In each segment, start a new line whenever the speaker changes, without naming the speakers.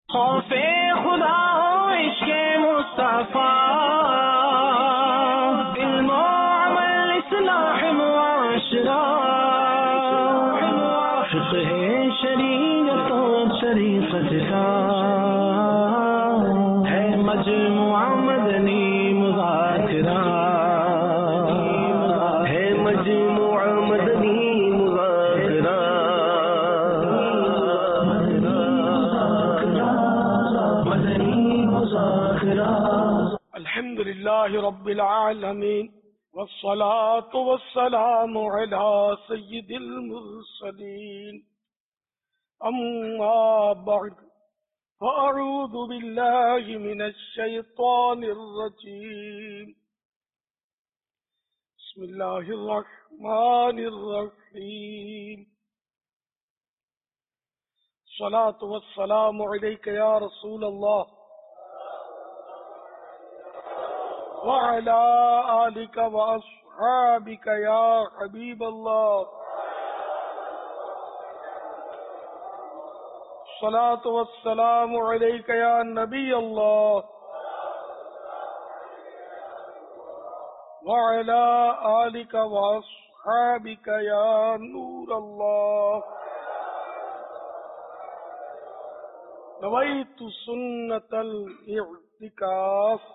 خوف خدا ہو عشق مصطفیٰ، علم و عمل اصلاح معاشرہ، فقہ شریعت و شریعت کا ہے مجموعہ مدنی مذاکرہ، ہے مجموعہ مدنی مذاکرہ۔
الحمد للہ رب العالمین والصلاة والسلام علی سید المرسلین، اما بعد فاعوذ باللہ من الشیطان الرجیم، بسم اللہ الرحمن الرحیم، الصلاة والسلام علیک یا رسول اللہ وعلى آلك وأصحابك يا حبيب الله، الصلاة والسلام عليك يا نبي الله وعلى آلك وأصحابك يا نور الله، نويت سنة الاعتكاف۔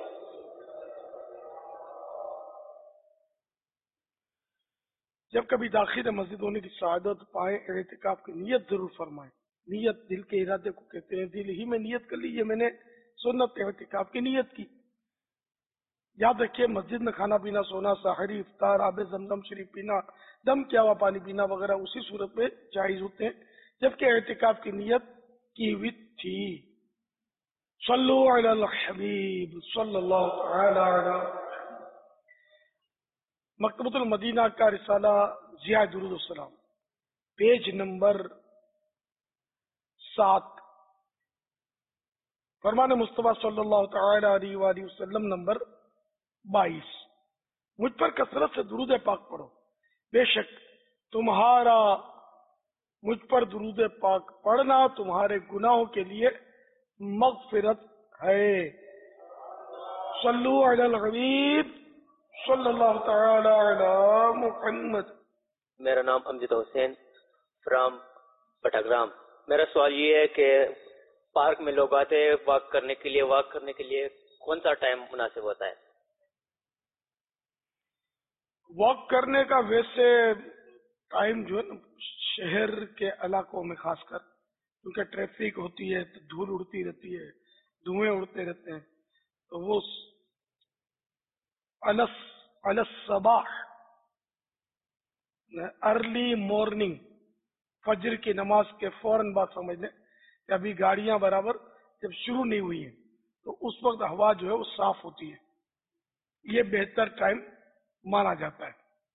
جب کبھی داخل مسجد ہونے کی سعادت پائیں، اعتکاف کی نیت ضرور فرمائیں۔ نیت دل کے ارادے کو کہتے ہیں، دل ہی میں نیت کر لی، یہ میں نے سنت اعتکاف کی نیت کی۔ یاد رکھیے، مسجد میں کھانا پینا، سونا، سحری، افطار، آب زمزم شریف پینا، دم کیا ہوا پانی پینا وغیرہ اسی صورت میں جائز ہوتے ہیں جبکہ اعتکاف کی نیت کی ہوئی تھی۔ صلو علی الحبیب صلی اللہ تعالی علی مکتبۃ المدینہ کا رسالہ ضیاء درود السلام، پیج نمبر 7، فرمان مصطفیٰ صلی اللہ تعالی علیہ وآلہ وسلم نمبر 22، مجھ پر کثرت سے درود پاک پڑھو، بے شک تمہارا مجھ پر درود پاک پڑھنا تمہارے گناہوں کے لیے مغفرت ہے۔ صلو علی الحبیب صلی اللہ تعالی علی محمد۔
میرا نام امجد حسین فرام بٹاگرام۔ میرا سوال یہ ہے کہ پارک میں لوگ آتے ہیں واک کرنے کے لیے کون سا ٹائم مناسب ہوتا ہے؟
واک کرنے کا ویسے ٹائم جو ہے نا، شہر کے علاقوں میں خاص کر، کیونکہ ٹریفک ہوتی ہے تو دھول اڑتی رہتی ہے، دھوئیں اڑتے رہتے ہیں، تو وہ الصباح ارلی مارننگ، فجر کی نماز کے فوراً بعد سمجھ لیں کہ ابھی گاڑیاں برابر جب شروع نہیں ہوئی ہیں تو اس وقت ہوا جو ہے وہ صاف ہوتی ہے، یہ بہتر ٹائم مانا جاتا ہے۔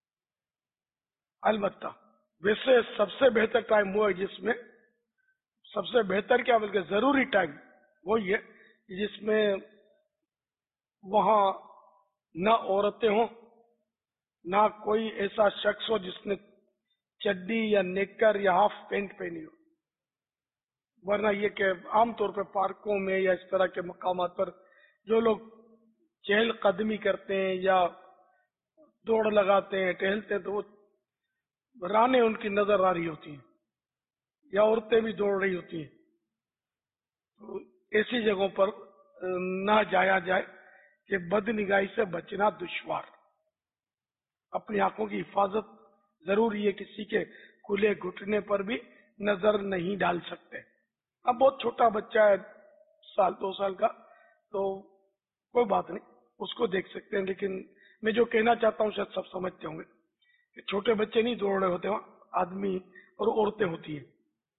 البتہ ویسے سب سے بہتر ٹائم وہ ہے جس میں، سب سے بہتر کیا بلکہ ضروری ٹائم وہ یہ جس میں وہاں نہ عورتیں ہوں، نہ کوئی ایسا شخص ہو جس نے چڈی یا نیکر یا ہاف پینٹ پہنی ہو، ورنہ یہ کہ عام طور پہ پارکوں میں یا اس طرح کے مقامات پر جو لوگ چہل قدمی کرتے ہیں یا دوڑ لگاتے ہیں، ٹہلتے ہیں، تو وہ رانیں ان کی نظر آ رہی ہوتی ہیں یا عورتیں بھی دوڑ رہی ہوتی ہیں، تو ایسی جگہوں پر نہ جایا جائے کہ بد نگاہی سے بچنا دشوار۔ اپنی آنکھوں کی حفاظت ضروری ہے، کسی کے کھلے گھٹنے پر بھی نظر نہیں ڈال سکتے۔ اب بہت چھوٹا بچہ ہے، 1-2 سال کا، تو کوئی بات نہیں، اس کو دیکھ سکتے ہیں، لیکن میں جو کہنا چاہتا ہوں شاید سب سمجھتے ہوں گے کہ چھوٹے بچے نہیں دوڑ رہے ہوتے، وہاں آدمی اور عورتیں ہوتی ہیں،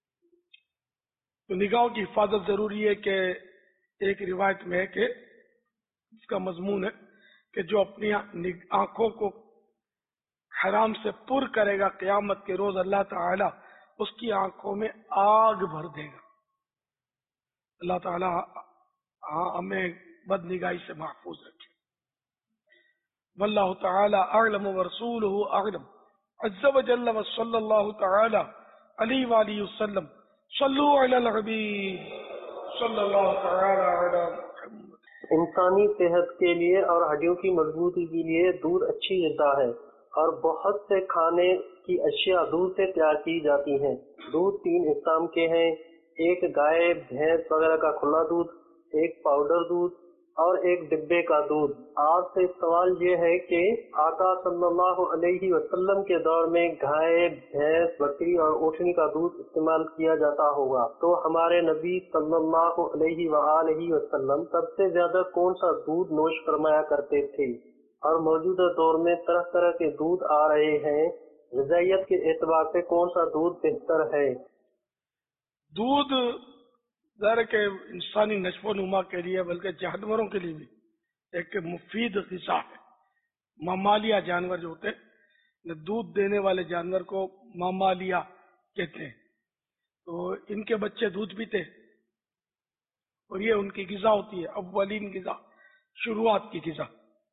تو نگاہوں کی حفاظت ضروری ہے۔ کہ ایک روایت میں ہے کہ اس کا مضمون ہے کہ جو اپنی آنکھوں کو حرام سے پر کرے گا، قیامت کے روز اللہ تعالی اس کی آنکھوں میں آگ بھر دے گا۔ اللہ تعالی ہمیں بد نگاہی سے محفوظ رکھے۔ واللہ تعالی اعلم ورسولہ اعلم، عز وجل وصلی اللہ تعالی علیہ وآلہ وسلم۔ صلو علی الحبیب وصلی اللہ تعالی علی محمد۔
انسانی صحت کے لیے اور ہڈیوں کی مضبوطی کے لیے دودھ اچھی غذا ہے، اور بہت سے کھانے کی اشیاء دودھ سے تیار کی جاتی ہیں۔ دودھ 3 اقسام کے ہیں، ایک گائے بھینس وغیرہ کا کھلا دودھ، ایک پاؤڈر دودھ اور ایک ڈبے کا دودھ۔ آپ سے سوال یہ ہے کہ آقا صلی اللہ علیہ وسلم کے دور میں گائے بھینس بکری اور اونٹنی کا دودھ استعمال کیا جاتا ہوگا، تو ہمارے نبی صلی اللہ علیہ وآلہ وسلم سب سے زیادہ کون سا دودھ نوش فرمایا کرتے تھے؟ اور موجودہ دور میں طرح طرح کے دودھ آ رہے ہیں، غذائیت کے اعتبار سے کون سا دودھ بہتر ہے؟
دودھ ظاہر ہے کہ انسانی نشو و نما کے لیے بلکہ جانوروں کے لیے بھی ایک مفید غذا ہے۔ ممالیہ جانور جو ہوتے ہیں، دودھ دینے والے جانور کو ممالیہ کہتے ہیں، تو ان کے بچے دودھ پیتے ہیں اور یہ ان کی غذا ہوتی ہے، اولین غذا، شروعات کی غذا۔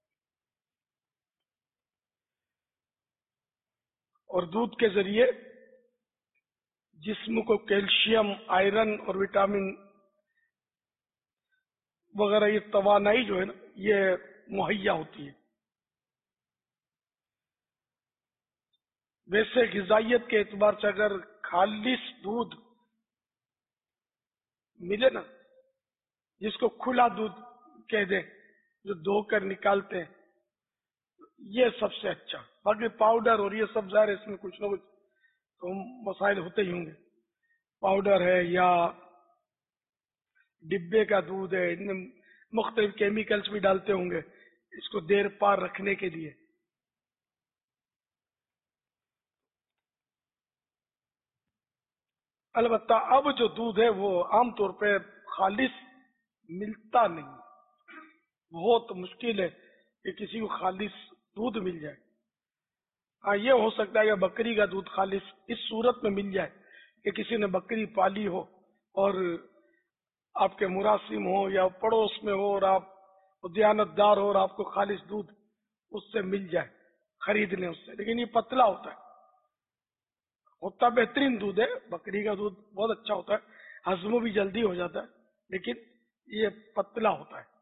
اور دودھ کے ذریعے جسم کو کیلشیم، آئرن اور وٹامن وغیرہ یہ توانائی جو ہے نا یہ مہیا ہوتی ہے۔ ویسے غذائیت کے اعتبار سے اگر خالص دودھ ملے نا، جس کو کھلا دودھ کہہ دیں، جو دھو کر نکالتے ہیں، یہ سب سے اچھا۔ باقی پاؤڈر اور یہ سب ظاہر اس میں کچھ نہ کچھ تو مسائل ہوتے ہی ہوں گے، پاؤڈر ہے یا ڈبے کا دودھ ہے، ان میں مختلف کیمیکلز بھی ڈالتے ہوں گے اس کو دیر پار رکھنے کے لیے۔ البتہ اب جو دودھ ہے وہ عام طور پہ خالص ملتا نہیں، بہت مشکل ہے کہ کسی کو خالص دودھ مل جائے۔ ہاں یہ ہو سکتا ہے کہ بکری کا دودھ خالص اس صورت میں مل جائے کہ کسی نے بکری پالی ہو اور آپ کے مراسم ہو یا پڑوس میں ہو اور آپ دیانت دار ہو اور آپ کو خالص دودھ اس سے مل جائے خریدنے اس سے، لیکن یہ پتلا ہوتا ہے، بہترین دودھ ہے، بکری کا دودھ بہت اچھا ہوتا ہے، ہضم بھی جلدی ہو جاتا ہے، لیکن یہ پتلا ہوتا ہے۔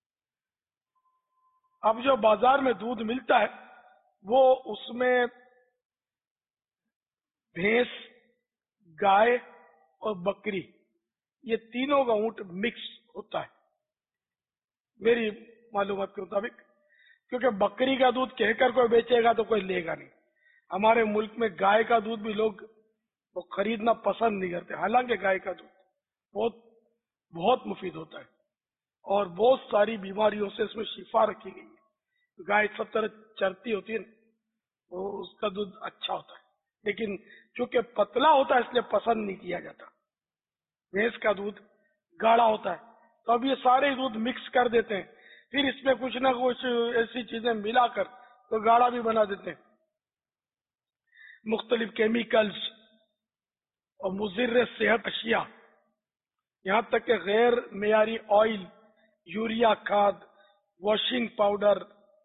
اب جو بازار میں دودھ ملتا ہے وہ اس میں بھینس، گائے اور بکری یہ تینوں کا اونٹ مکس ہوتا ہے میری معلومات کے مطابق، کیونکہ بکری کا دودھ کہہ کر کوئی بیچے گا تو کوئی لے گا نہیں۔ ہمارے ملک میں گائے کا دودھ بھی لوگ وہ خریدنا پسند نہیں کرتے، حالانکہ گائے کا دودھ بہت بہت مفید ہوتا ہے اور بہت ساری بیماریوں سے اس میں شفا رکھی گئی ہے۔ گائے سب طرح چرتی ہوتی ہے نا، وہ اس کا دودھ اچھا ہوتا ہے، لیکن چونکہ پتلا ہوتا ہے اس لیے پسند نہیں کیا جاتا۔ بھینس کا دودھ گاڑھا ہوتا ہے تو اب یہ سارے دودھ مکس کر دیتے ہیں، پھر اس میں کچھ نہ کچھ ایسی چیزیں ملا کر تو گاڑھا بھی بنا دیتے ہیں، مختلف کیمیکلز اور مضر صحت اشیاء، یہاں تک کہ غیر معیاری آئل، یوریا کھاد، واشنگ پاؤڈر،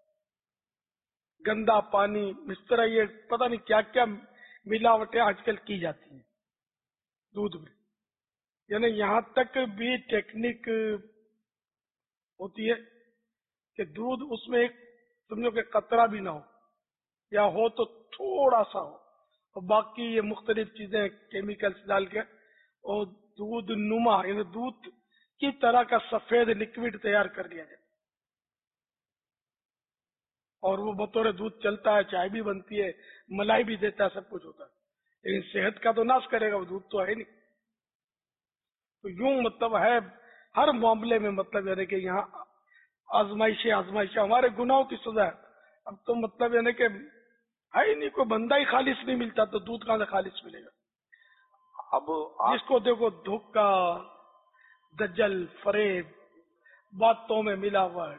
گندا پانی، اس طرح یہ پتہ نہیں کیا کیا ملاوٹیں آج کل کی جاتی ہیں دودھ میں۔ یعنی یہاں تک بھی ٹیکنیک ہوتی ہے کہ دودھ اس میں ایک سمجھو کہ قطرہ بھی نہ ہو، یا ہو تو تھوڑا سا ہو، اور باقی یہ مختلف چیزیں کیمیکلز ڈال کے اور دودھ نما یعنی دودھ کی طرح کا سفید لکوڈ تیار کر لیا جائے، اور وہ بطور دودھ چلتا ہے، چائے بھی بنتی ہے، ملائی بھی دیتا ہے، سب کچھ ہوتا ہے، لیکن صحت کا تو ناش کرے گا، وہ دودھ تو ہے نہیں۔ تو یوں مطلب ہے ہر معاملے میں، مطلب یعنی کہ یہاں آزمائشیں ہمارے گناہوں کی سزا ہے۔ اب تو مطلب یعنی کہ ہے ہی نہیں، کوئی بندہ ہی خالص نہیں ملتا تو دودھ کہاں سے خالص ملے گا؟ اب جس کو دیکھو دھوکہ، دجل، فریب، باتوں میں ملاوٹ،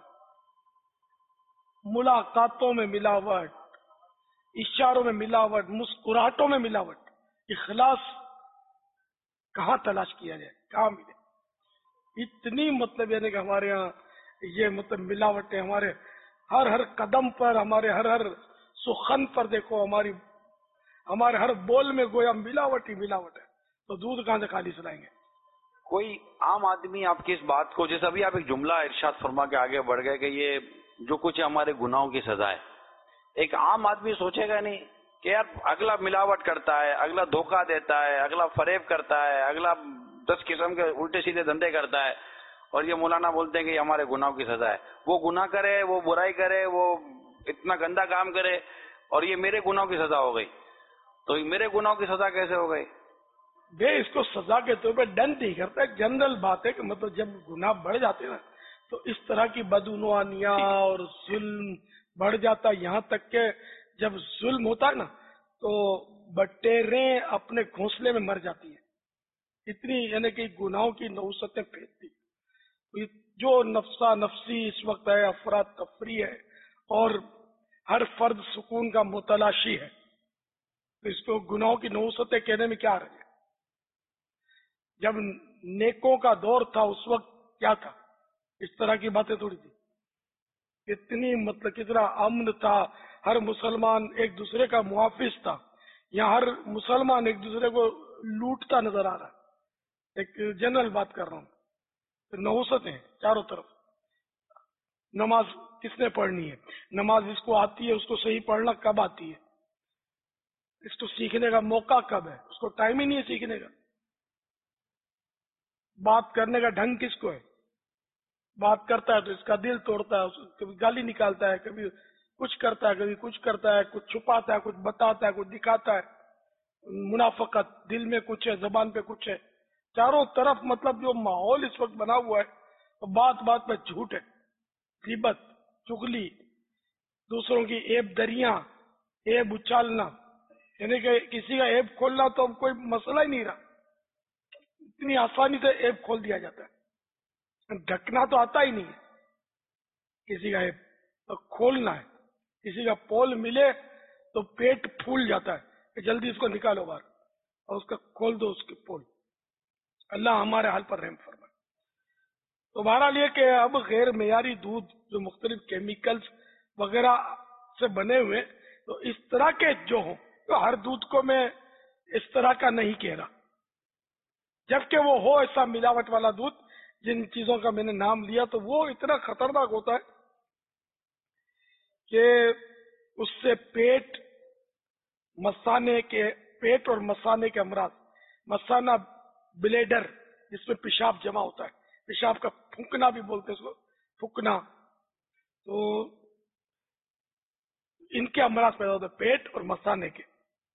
ملاقاتوں میں ملاوٹ، اشاروں میں ملاوٹ، مسکراہٹوں میں ملاوٹ، اخلاص کہاں تلاش کیا جائے، کہاں ملے؟ اتنی مطلب یعنی کہ ہمارے یہاں یہ مطلب ملاوٹیں ہمارے ہر قدم پر، ہمارے ہر سخن پر دیکھو، ہمارے ہر بول میں گویا ملاوٹ ہی ملاوٹ ہے، تو دودھ کہاں سے خالص لائیں گے؟
کوئی عام آدمی آپ کی اس بات کو، جیسے ابھی آپ ایک جملہ ارشاد فرما کے آگے بڑھ گئے کہ یہ جو کچھ ہمارے گناہوں کی سزا ہے، ایک عام آدمی سوچے گا نہیں کہ یار اگلا ملاوٹ کرتا ہے، اگلا دھوکہ دیتا ہے، اگلا فریب کرتا ہے، اگلا 10 قسم کے الٹے سیدھے دھندے کرتا ہے، اور یہ مولانا بولتے ہیں کہ یہ ہمارے گناہوں کی سزا ہے. وہ گناہ کرے، وہ برائی کرے، وہ اتنا گندا کام کرے، اور یہ میرے گناہوں کی سزا ہو گئی. تو میرے گناہوں کی سزا کیسے ہو گئی؟
اس کو سزا کے طور پہ ڈنڈ نہیں کرتا. ایک جنرل بات ہے کہ مطلب جب گناہ بڑھ جاتے ہیں نا تو اس طرح کی بدعنوانیاں اور ظلم بڑھ جاتا ہے، یہاں تک کہ جب ظلم ہوتا ہے نا تو بٹیریں اپنے گھونسلے میں مر جاتی ہیں. اتنی یعنی کہ گناہوں کی نحوستیں پھیلتی. جو نفسا نفسی اس وقت ہے، افراتفری ہے، اور ہر فرد سکون کا متلاشی ہے، تو اس کو گناہوں کی نحوستیں کہنے میں کیا رہے. جب نیکوں کا دور تھا اس وقت کیا تھا؟ اس طرح کی باتیں تھوڑی تھی. اتنی مطلب کتنا امن تھا، ہر مسلمان ایک دوسرے کا محافظ تھا. یہاں ہر مسلمان ایک دوسرے کو لوٹتا نظر آ رہا ہے. ایک جنرل بات کر رہا ہوں. نحوستیں چاروں طرف. نماز کس نے پڑھنی ہے؟ نماز اس کو آتی ہے، اس کو صحیح پڑھنا کب آتی ہے؟ اس کو سیکھنے کا موقع کب ہے؟ اس کو ٹائم ہی نہیں ہے سیکھنے کا. بات کرنے کا ڈھنگ کس کو ہے؟ بات کرتا ہے تو اس کا دل توڑتا ہے، کبھی گالی نکالتا ہے، کبھی کچھ کرتا ہے، کبھی کچھ کرتا ہے، کچھ چھپاتا ہے، کچھ بتاتا ہے، کچھ دکھاتا ہے. منافقت، دل میں کچھ ہے، زبان پہ کچھ ہے. چاروں طرف مطلب جو ماحول اس وقت بنا ہوا ہے، بات بات پہ جھوٹ ہے، غیبت، چغلی، دوسروں کی عیب دریاں، عیب اچالنا. یعنی کہ کسی کا عیب کھولنا تو اب کوئی مسئلہ ہی نہیں رہا. اتنی آسانی سے عیب کھول دیا جاتا ہے. ڈھکنا تو آتا ہی نہیں ہے کسی کا عیب، تو کھولنا ہے. کسی کا پول ملے تو پیٹ پھول جاتا ہے کہ جلدی اس کو نکالو باہر اور اس کا کھول دو اس کے پول. اللہ ہمارے حال پر رحم فرمائے. تو بہرحال یہ کہ اب غیر معیاری دودھ جو مختلف کیمیکلز وغیرہ سے بنے ہوئے، تو اس طرح کے جو ہوں، تو ہر دودھ کو میں اس طرح کا نہیں کہہ رہا، جبکہ وہ ہو ایسا ملاوٹ والا دودھ جن چیزوں کا میں نے نام لیا، تو وہ اتنا خطرناک ہوتا ہے کہ اس سے پیٹ اور مثانے کے امراض، مثانہ بلیڈر جس میں پیشاب جمع ہوتا ہے، پیشاب کا پھونکنا بھی بولتے ہیں اس کو، پھونکنا، تو ان کے امراض پیدا ہوتے ہیں، پیٹ اور مثانے کے.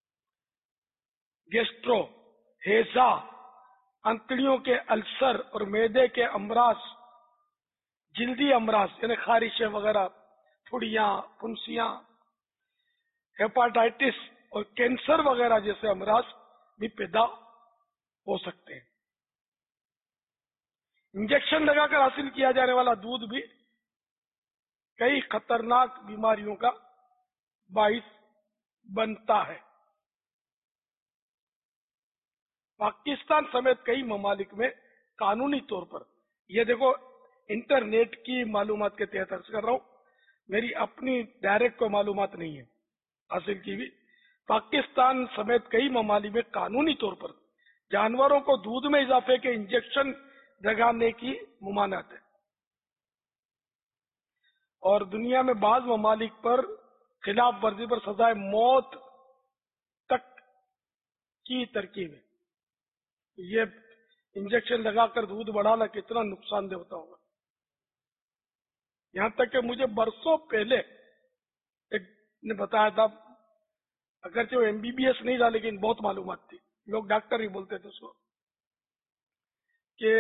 گیسٹرو، ہیزا، انتڑیوں کے السر اور معدے کے امراض، جلدی امراض یعنی خارشیں وغیرہ، پھڑیاں، پھنسیاں، ہیپاٹائٹس اور کینسر وغیرہ جیسے امراض بھی پیدا ہو سکتے ہیں. انجیکشن لگا کر حاصل کیا جانے والا دودھ بھی کئی خطرناک بیماریوں کا باعث بنتا ہے. پاکستان سمیت کئی ممالک میں قانونی طور پر، یہ دیکھو انٹرنیٹ کی معلومات کے تحت عرض کر رہا ہوں، میری اپنی ڈائریکٹ کو معلومات نہیں ہے حاصل کی بھی، پاکستان سمیت کئی ممالک میں قانونی طور پر جانوروں کو دودھ میں اضافے کے انجیکشن لگانے کی ممانعت ہے. اور دنیا میں بعض ممالک پر خلاف ورزی پر سزائے موت تک کی ترکیب ہے. یہ انجیکشن لگا کر دودھ بڑھانا کتنا نقصان دہ ہوتا ہوگا. یہاں تک کہ مجھے برسوں پہلے ایک نے بتایا تھا، اگرچہ وہ MBBS نہیں تھا لیکن بہت معلومات تھی، لوگ ڈاکٹر ہی بولتے تھے اس کو، کہ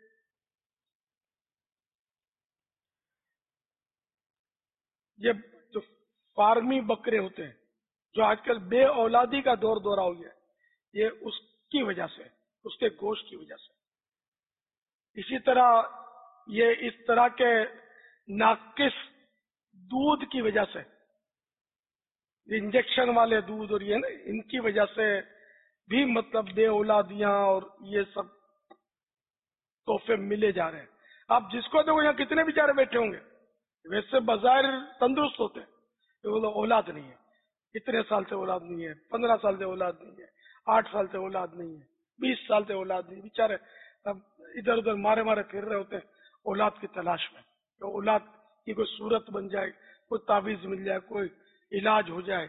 یہ جو فارمی بکرے ہوتے ہیں، جو آج کل بے اولادی کا دورہ ہو گیا، یہ اس کی وجہ سے، اس کے گوشت کی وجہ سے. اسی طرح یہ اس طرح کے ناقص دودھ کی وجہ سے، انجیکشن والے دودھ اور یہ ان کی وجہ سے بھی مطلب بے اولادیاں اور یہ سب تحفے ملے جا رہے ہیں. آپ جس کو دیکھو یہاں کتنے بیچارے بیٹھے ہوں گے، ویسے بظاہر تندرست ہوتے ہیں، وہ اولاد نہیں ہے، اتنے سال سے اولاد نہیں ہے، 15 سال سے اولاد نہیں ہے، 8 سال سے اولاد نہیں ہے، 20 سال سے اولاد نہیں، بیچارے اب ادھر ادھر مارے مارے پھر رہے ہوتے ہیں اولاد کی تلاش میں، تو اولاد کی کوئی صورت بن جائے، کوئی تعویذ مل جائے، کوئی علاج ہو جائے.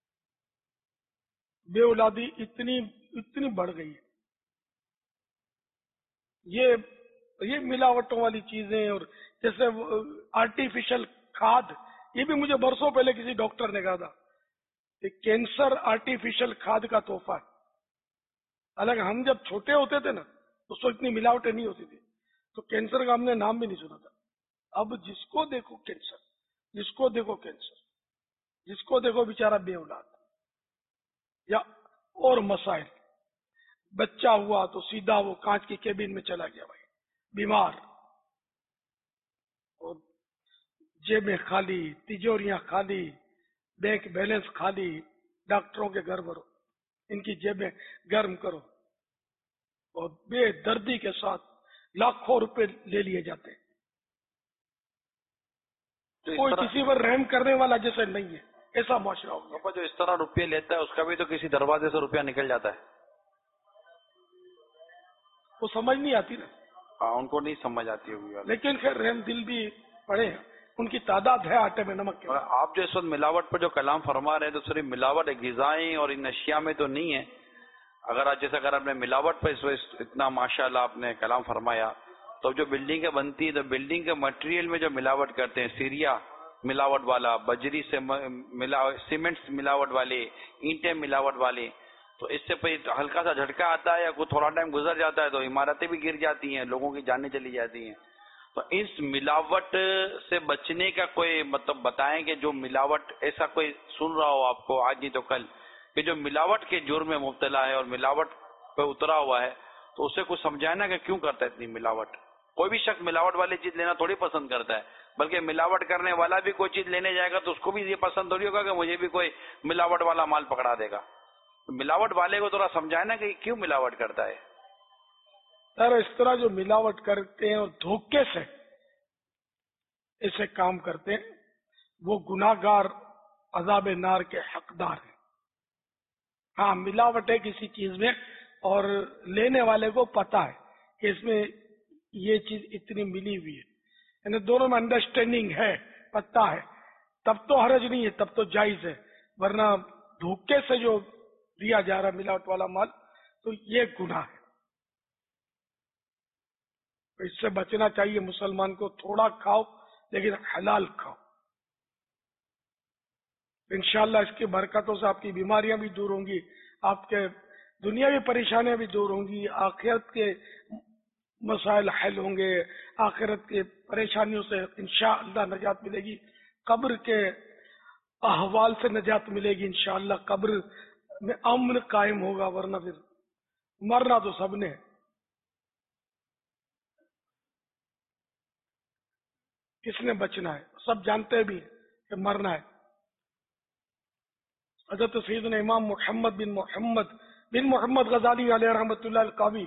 بے اولادی اتنی بڑھ گئی ہے. یہ ملاوٹوں والی چیزیں، اور جیسے آرٹیفیشل کھاد، یہ بھی مجھے برسوں پہلے کسی ڈاکٹر نے کہا تھا کہ کینسر آرٹیفیشل کھاد کا تحفہ ہے. حالانکہ ہم جب چھوٹے ہوتے تھے نا اس وقت اتنی ملاوٹیں نہیں ہوتی تھی، تو کینسر کا ہم نے نام بھی نہیں سنا تھا. اب جس کو دیکھو کینسر، جس کو دیکھو کینسر، جس کو دیکھو بیچارہ بے اولاد، یا اور مسائل. بچہ ہوا تو سیدھا وہ کانچ کی کیبن میں چلا گیا بھائی، بیمار، اور جیبیں خالی، تجوریاں خالی، بینک بیلنس خالی. ڈاکٹروں کے گھر بھرو، ان کی جیبیں گرم کرو، اور بے دردی کے ساتھ لاکھوں روپے لے لیے جاتے ہیں. کوئی کسی پر رحم کرنے والا جیسے نہیں ہے، ایسا معاشرہ ہو گیا.
جو اس طرح روپے لیتا ہے اس کا بھی تو کسی دروازے سے روپیہ نکل جاتا ہے.
وہ سمجھ نہیں آتی نا.
ہاں، ان کو نہیں سمجھ آتی ہوگی.
لیکن خیر رحم دل بھی پڑے ہیں، ان کی تعداد ہے آٹے میں نمک کے.
آپ جو اس وقت ملاوٹ پر جو کلام فرما رہے ہیں تو صرف ملاوٹ غذائیں اور ان اشیاء میں تو نہیں ہے. اگر آپ نے ملاوٹ پر اس وقت اتنا ماشاءاللہ آپ نے کلام فرمایا، تو جو بلڈنگیں بنتی ہیں تو بلڈنگ کے مٹیریل میں جو ملاوٹ کرتے ہیں، سیریا ملاوٹ والا، بجری سے سیمنٹ ملاوٹ والے، اینٹیں ملاوٹ والے، تو اس سے ہلکا سا جھٹکا آتا ہے یا کوئی تھوڑا ٹائم گزر جاتا ہے تو عمارتیں بھی گر جاتی ہیں، لوگوں کی جانیں چلی جاتی ہیں. تو اس ملاوٹ سے بچنے کا کوئی مطلب بتائیں کہ جو ملاوٹ، ایسا کوئی سن رہا ہو آپ کو آج نہیں تو کل کہ جو ملاوٹ کے جرم میں مبتلا ہے اور ملاوٹ پہ اترا ہوا ہے، تو اسے کچھ سمجھائے نا کہ کیوں کرتا ہے اتنی ملاوٹ. کوئی بھی شخص ملاوٹ والی چیز لینا تھوڑی پسند کرتا ہے، بلکہ ملاوٹ کرنے والا بھی کوئی چیز لینے جائے گا تو اس کو بھی یہ پسند تھوڑی ہوگا کہ مجھے بھی کوئی ملاوٹ والا مال پکڑا دے گا. ملاوٹ والے کو تھوڑا سمجھائے نا کہ کیوں ملاوٹ کرتا ہے.
سر اس طرح جو ملاوٹ کرتے ہیں اور دھوکے سے ایسے کام کرتے ہیں، وہ گناہگار عذاب نار کے حقدار ہیں. ہاں، ملاوٹ ہے کسی چیز میں اور لینے والے کو پتا ہے کہ اس میں یہ چیز اتنی ملی ہوئی ہے، یعنی دونوں میں انڈرسٹینڈنگ ہے، پتا ہے، تب تو حرج نہیں ہے، تب تو جائز ہے. ورنہ دھوکے سے جو دیا جا رہا ملاوٹ والا مال تو یہ گناہ ہے. اس سے بچنا چاہیے مسلمان کو. تھوڑا کھاؤ لیکن حلال کھاؤ. انشاءاللہ اس کی برکتوں سے آپ کی بیماریاں بھی دور ہوں گی، آپ کے دنیاوی پریشانیاں بھی دور ہوں گی، آخرت کے مسائل حل ہوں گے، آخرت کے پریشانیوں سے انشاءاللہ نجات ملے گی، قبر کے احوال سے نجات ملے گی انشاءاللہ، قبر میں امن قائم ہوگا. ورنہ پھر مرنا تو سب نے، کس نے بچنا ہے؟ سب جانتے بھی کہ مرنا ہے. حضرت سیدنا امام محمد بن محمد غزالی علیہ رحمۃ اللہ القاوی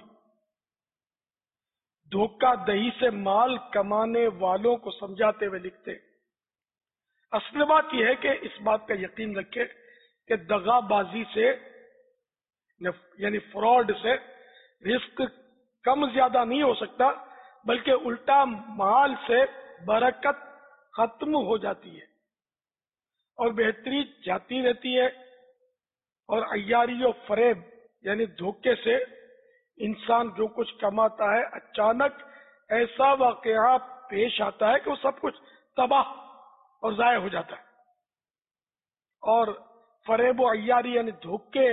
دھوکہ دہی سے مال کمانے والوں کو سمجھاتے ہوئے لکھتے، اصل بات یہ ہے کہ اس بات کا یقین رکھے کہ دغا بازی سے یعنی فراڈ سے رزق کم زیادہ نہیں ہو سکتا، بلکہ الٹا مال سے برکت ختم ہو جاتی ہے اور بہتری جاتی رہتی ہے. اور عیاری و فریب یعنی دھوکے سے انسان جو کچھ کماتا ہے اچانک ایسا واقعہ پیش آتا ہے کہ وہ سب کچھ تباہ اور ضائع ہو جاتا ہے. اور فریب و عیاری یعنی دھوکے،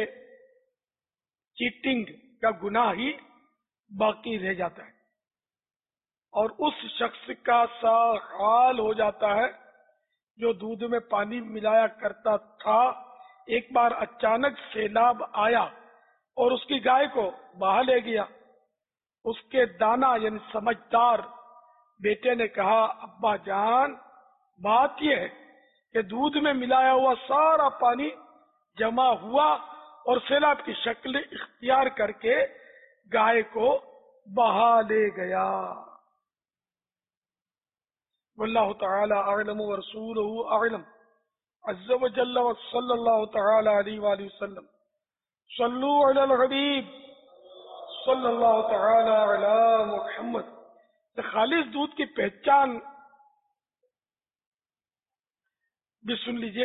چیٹنگ کا گناہ ہی باقی رہ جاتا ہے. اور اس شخص کا سا حال ہو جاتا ہے جو دودھ میں پانی ملایا کرتا تھا، ایک بار اچانک سیلاب آیا اور اس کی گائے کو بہا لے گیا. اس کے دانا یعنی سمجھدار بیٹے نے کہا، ابا جان بات یہ ہے کہ دودھ میں ملایا ہوا سارا پانی جمع ہوا اور سیلاب کی شکل اختیار کر کے گائے کو بہا لے گیا. واللہ تعالی اعلم ورسولہ اعلم عز وجل وصلی اللہ تعالی علیہ وآلہ وسلم. صلو علی الحبیب صلی اللہ تعالی علی محمد. خالص دودھ کی پہچان بھی سن لیجئے.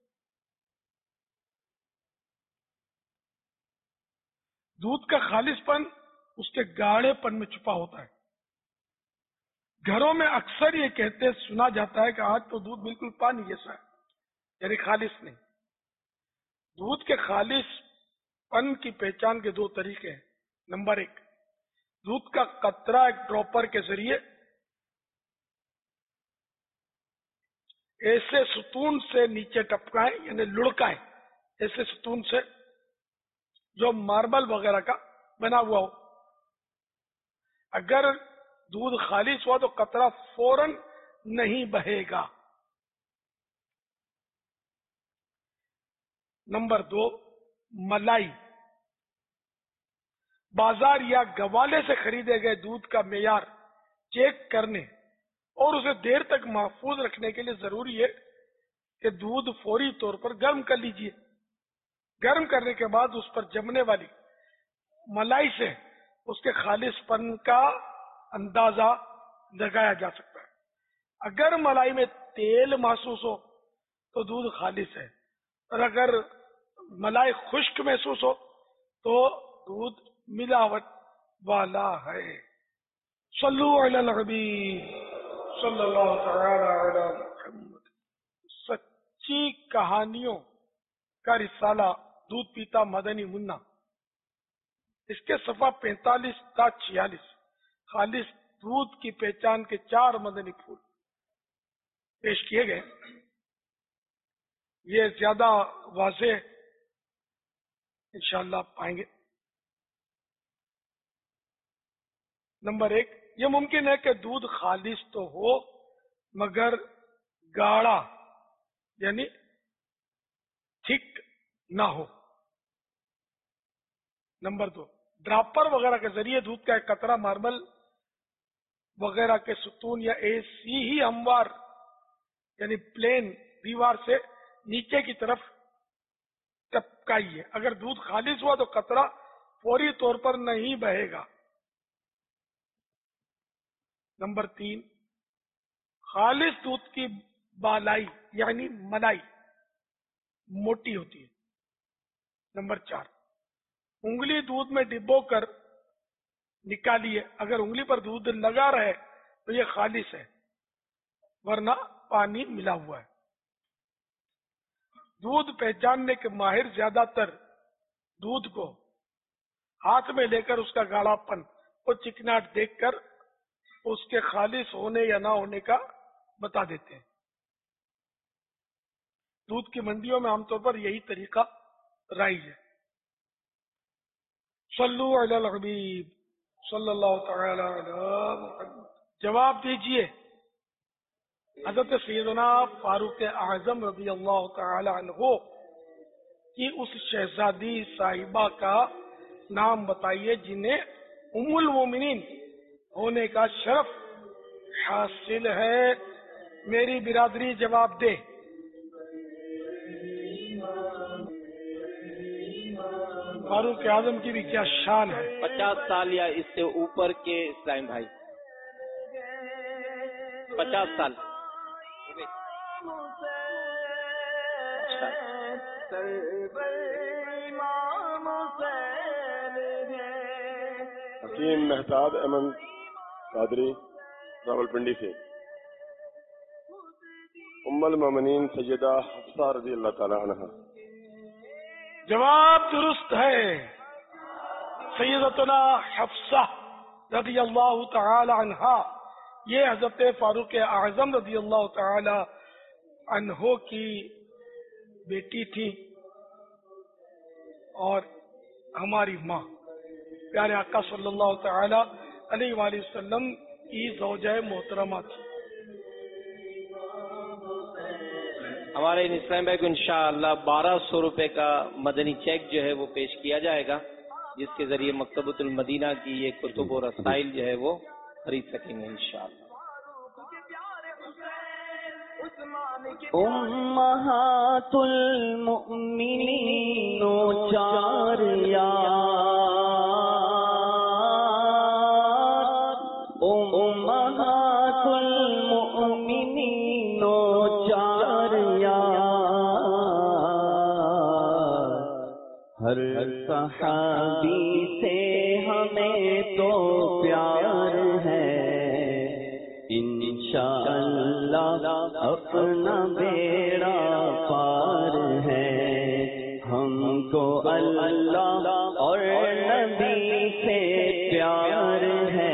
دودھ کا خالص پن اس کے گاڑھے پن میں چھپا ہوتا ہے. گھروں میں اکثر یہ کہتے سنا جاتا ہے کہ آج تو دودھ بالکل پانی جیسا ہے، یعنی خالص نہیں. دودھ کے خالص پن کی پہچان کے دو طریقے ہیں. نمبر ایک، دودھ کا قطرہ ایک ڈراپر کے ذریعے ایسے ستون سے نیچے ٹپکائیں، یعنی لڑکائیں ایسے ستون سے جو ماربل وغیرہ کا بنا ہوا ہو. اگر دودھ خالص ہوا تو قطرہ فوراً نہیں بہے گا. نمبر دو، ملائی. بازار یا گوالے سے خریدے گئے دودھ کا معیار چیک کرنے اور اسے دیر تک محفوظ رکھنے کے لیے ضروری ہے کہ دودھ فوری طور پر گرم کر لیجئے. گرم کرنے کے بعد اس پر جمنے والی ملائی سے اس کے خالص پن کا اندازہ لگایا جا سکتا ہے. اگر ملائی میں تیل محسوس ہو تو دودھ خالص ہے، اور اگر ملائی خشک محسوس ہو تو دودھ ملاوٹ والا ہے. صلو علی الحبیب صلی اللہ تعالی علی محمد. سچی کہانیوں کا رسالہ دودھ پیتا مدنی منا، اس کے صفحہ 45 تا 46 خالص دودھ کی پہچان کے 4 مدنی پھول پیش کیے گئے. یہ زیادہ واضح انشاءاللہ آپ پائیں گے. نمبر ایک، یہ ممکن ہے کہ دودھ خالص تو ہو مگر گاڑھا یعنی تھک نہ ہو. نمبر دو، ڈراپر وغیرہ کے ذریعے دودھ کا ایک قطرہ ماربل وغیرہ کے ستون یا ایسی ہی ہموار یعنی پلین دیوار سے نیچے کی طرف ٹپکائیے. اگر دودھ خالص ہوا تو قطرہ فوری طور پر نہیں بہے گا. نمبر تین، خالص دودھ کی بالائی یعنی ملائی موٹی ہوتی ہے. نمبر چار، انگلی دودھ میں ڈبو کر نکالیے. اگر انگلی پر دودھ لگا رہے تو یہ خالص ہے، ورنہ پانی ملا ہوا ہے. دودھ پہچاننے کے ماہر زیادہ تر دودھ کو ہاتھ میں لے کر اس کا گاڑھا پن اور چکناٹ دیکھ کر اس کے خالص ہونے یا نہ ہونے کا بتا دیتے ہیں. دودھ کی منڈیوں میں عام طور پر یہی طریقہ رائج ہے. صلو علی الحبیب صلی اللہ تعالی علی محمد. جواب دیجئے حضرت سیدنا فاروق اعظم رضی اللہ تعالی عنہ کی اس شہزادی صاحبہ کا نام بتائیے جنہیں ام المومنین ہونے کا شرف حاصل ہے. میری برادری جواب دے. فاروق اعظم کی بھی کیا شان ہے.
50 سال یا اس سے اوپر کے اسلام بھائی، 50 سال.
حکیم مہتاب احمد قادری راولپنڈی سے. ام المومنین سیدہ حفصہ رضی اللہ تعالی عنہا.
جواب درست ہے. سیدتنا حفصہ رضی اللہ تعالی عنہا یہ حضرت فاروق اعظم رضی اللہ تعالی عنہ کی بیٹی تھی اور ہماری ماں پیارے آقا صلی اللہ تعالی علیہ وآلہ وسلم کی زوجہ محترمہ تھی.
ہمارے ان اسلام بھائی کو انشاءاللہ 1200 روپے کا مدنی چیک جو ہے وہ پیش کیا جائے گا، جس کے ذریعے مکتبۃ المدینہ کی یہ کتب و رسائل جو ہے وہ خرید سکیں گے انشاءاللہ.
امہات المؤمنین چار یا ہر صحابی سے ہمیں تو پیار ہے، انشاءاللہ اپنا بیڑا پار ہے، ہم کو اللہ اور نبی سے پیار ہے،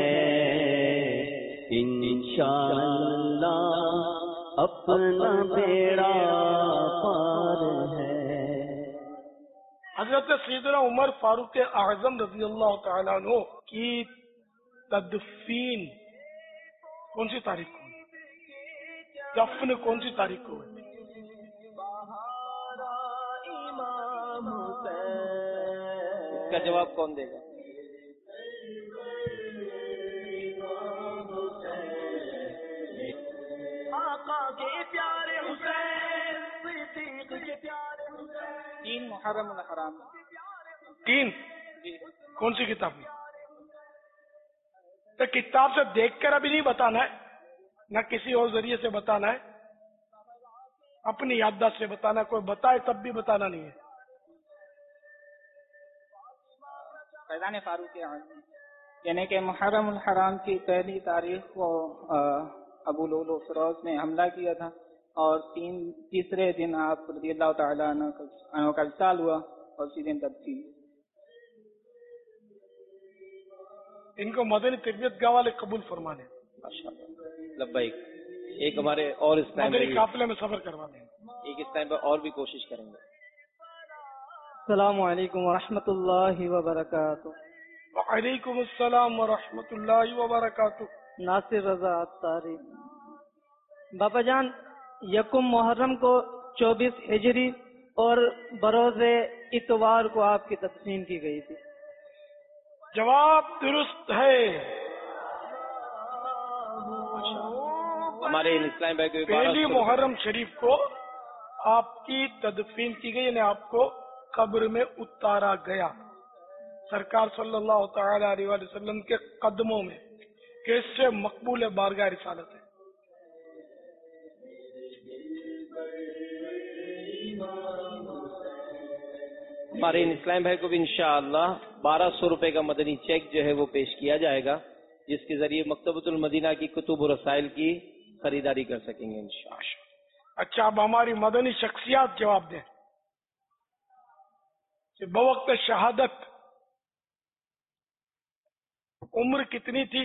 انشاءاللہ اپنا بیڑا پار ہے۔
حضرت سیدنا عمر فاروق اعظم رضی اللہ تعالیٰ عنہ کی تدفین کون سی تاریخ کو ہوئی؟ دفن کون سی تاریخ کو ہوئی؟
اس کا جواب کون دے گا؟ تین محرم الحرام۔
تین؟ کون سی کتاب میں؟ تو کتاب سے دیکھ کر ابھی نہیں بتانا ہے، نہ کسی اور ذریعے سے بتانا ہے، اپنی یادداشت سے بتانا ہے۔ کوئی بتائے تب بھی بتانا نہیں ہے۔
فیضان فاروق اعظم یعنی کہ محرم الحرام کی پہلی تاریخ کو ابو لؤلؤ فیروز نے حملہ کیا تھا، اور تیسرے دن آپ رضی اللہ تعالیٰ عنہ کا وصال ہوا، اور اسی دن تدفین۔
ان کو مدنی تربیت گاہ والے قبول فرمانے،
لبیک۔ ایک ہمارے اور اس ٹائم
مدنی قافلے میں سفر کروا دیں۔
ایک اس ٹائم پر اور بھی کوشش کریں گے۔
السلام علیکم ورحمۃ اللہ وبرکاتہ۔
وعلیکم السلام ورحمۃ اللہ وبرکاتہ۔
ناصر رضا اتاری۔ باپا جان، یکم محرم کو 24 ہجری اور بروز اتوار کو آپ کی تدفین کی گئی تھی۔
جواب درست ہے۔
ہمارے اسلام بھائی کو
پہلی محرم شریف کو آپ کی تدفین کی گئی، یعنی آپ کو قبر میں اتارا گیا سرکار صلی اللہ تعالی علیہ وآلہ وسلم کے قدموں میں، کیسے مقبول بارگاہ رسالت ہے۔
ہمارے اسلام بھائی کو بھی انشاءاللہ 1200 روپے کا مدنی چیک جو ہے وہ پیش کیا جائے گا، جس کے ذریعے مکتبۃ المدینہ کی کتب و رسائل کی خریداری کر سکیں گے انشاءاللہ۔
اچھا، اب ہماری مدنی شخصیات جواب دیں کہ بوقت شہادت عمر کتنی تھی؟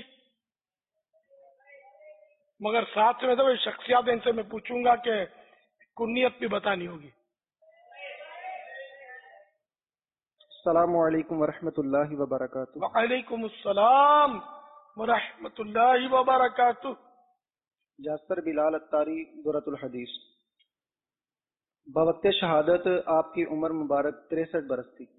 مگر ساتھ میں تو شخصیات ان سے میں پوچھوں گا کہ کنیت بھی بتانی ہوگی۔
السلام علیکم ورحمۃ اللہ وبرکاتہ۔
وعلیکم السلام ورحمۃ اللہ وبرکاتہ۔
جاسر بلال اتاری، درۃ الحدیث۔ بوقت شہادت آپ کی عمر مبارک 63 برس تھی۔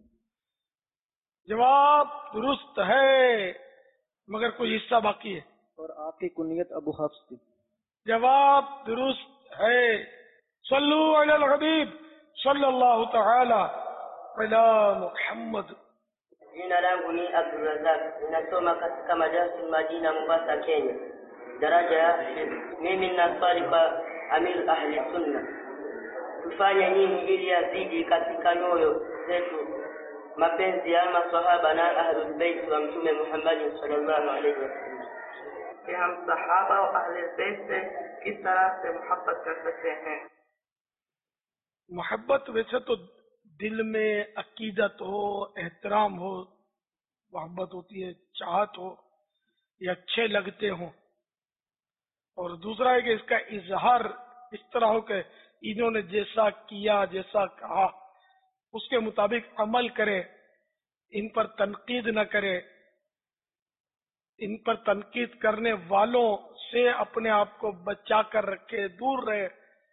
جواب درست ہے، مگر کوئی حصہ باقی ہے۔
اور آپ کی کنیت ابو حفص تھی۔
جواب درست ہے۔ صلو علی الحبیب صلی اللہ تعالی علی Muhammad.
Jina langu ni Abdulrazak, ninasoma katika madrasa Madina Mombasa, Kenya. Daraja mimi ninaswali kwa Amir Ahli Sunna. Tufanye nini ili yazidi katika nyoyo zetu mapenzi ya maswahaba na Ahlul Bait wa Mtume Muhammad sallallahu alaihi wasallam? कि हम सहाबा और अहले बैत से किस तरह से मोहब्बत कर सकते हैं।
मोहब्बत वैसे तो दिल में अकीदत हो, एहतराम हो, मोहब्बत होती है, चाहत हो, ये अच्छे लगते हो। और दूसरा है कि इसका इजहार इस तरह हो कि इन्होंने जैसा किया, जैसा कहा, उसके मुताबिक अमल करे, इन पर तनकीद न करे, इन पर तनकीद करने वालों से अपने आप को बचा कर रखे, दूर रहे,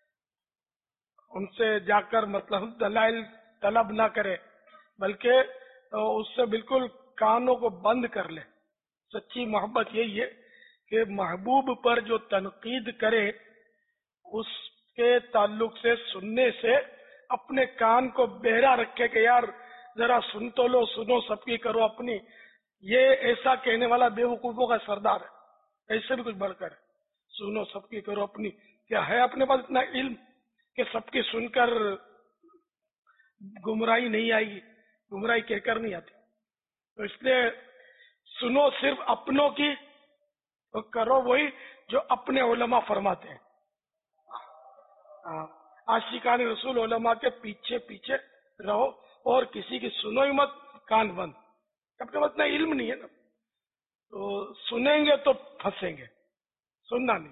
उनसे जाकर मतलब दलाइल तलब ना करे, बल्कि उससे बिल्कुल कानों को बंद कर ले। सच्ची मोहब्बत यही है कि महबूब पर जो तनकीद करे उसके ताल्लुक से सुनने से अपने कान को बहरा रखे कि यार जरा सुन तो लो, सुनो सबकी करो अपनी। ये ऐसा कहने वाला बेवकूफों का सरदार है, ऐसे भी कुछ बढ़कर सुनो सबकी करो अपनी। क्या है अपने पास इतना इल्म कि सबकी सुनकर गुमराही नहीं आएगी? گمراہی کہہ کر نہیں آتی. تو اس لیے سنو صرف اپنوں کی، تو کرو وہی جو اپنے علماء فرماتے ہیں. عاشقان رسول علماء کے پیچھے پیچھے رہو اور کسی کی سنو ہی مت، کان بند. اب تو اتنا علم نہیں ہے نا، تو سنیں گے تو پھنسیں گے، سننا نہیں.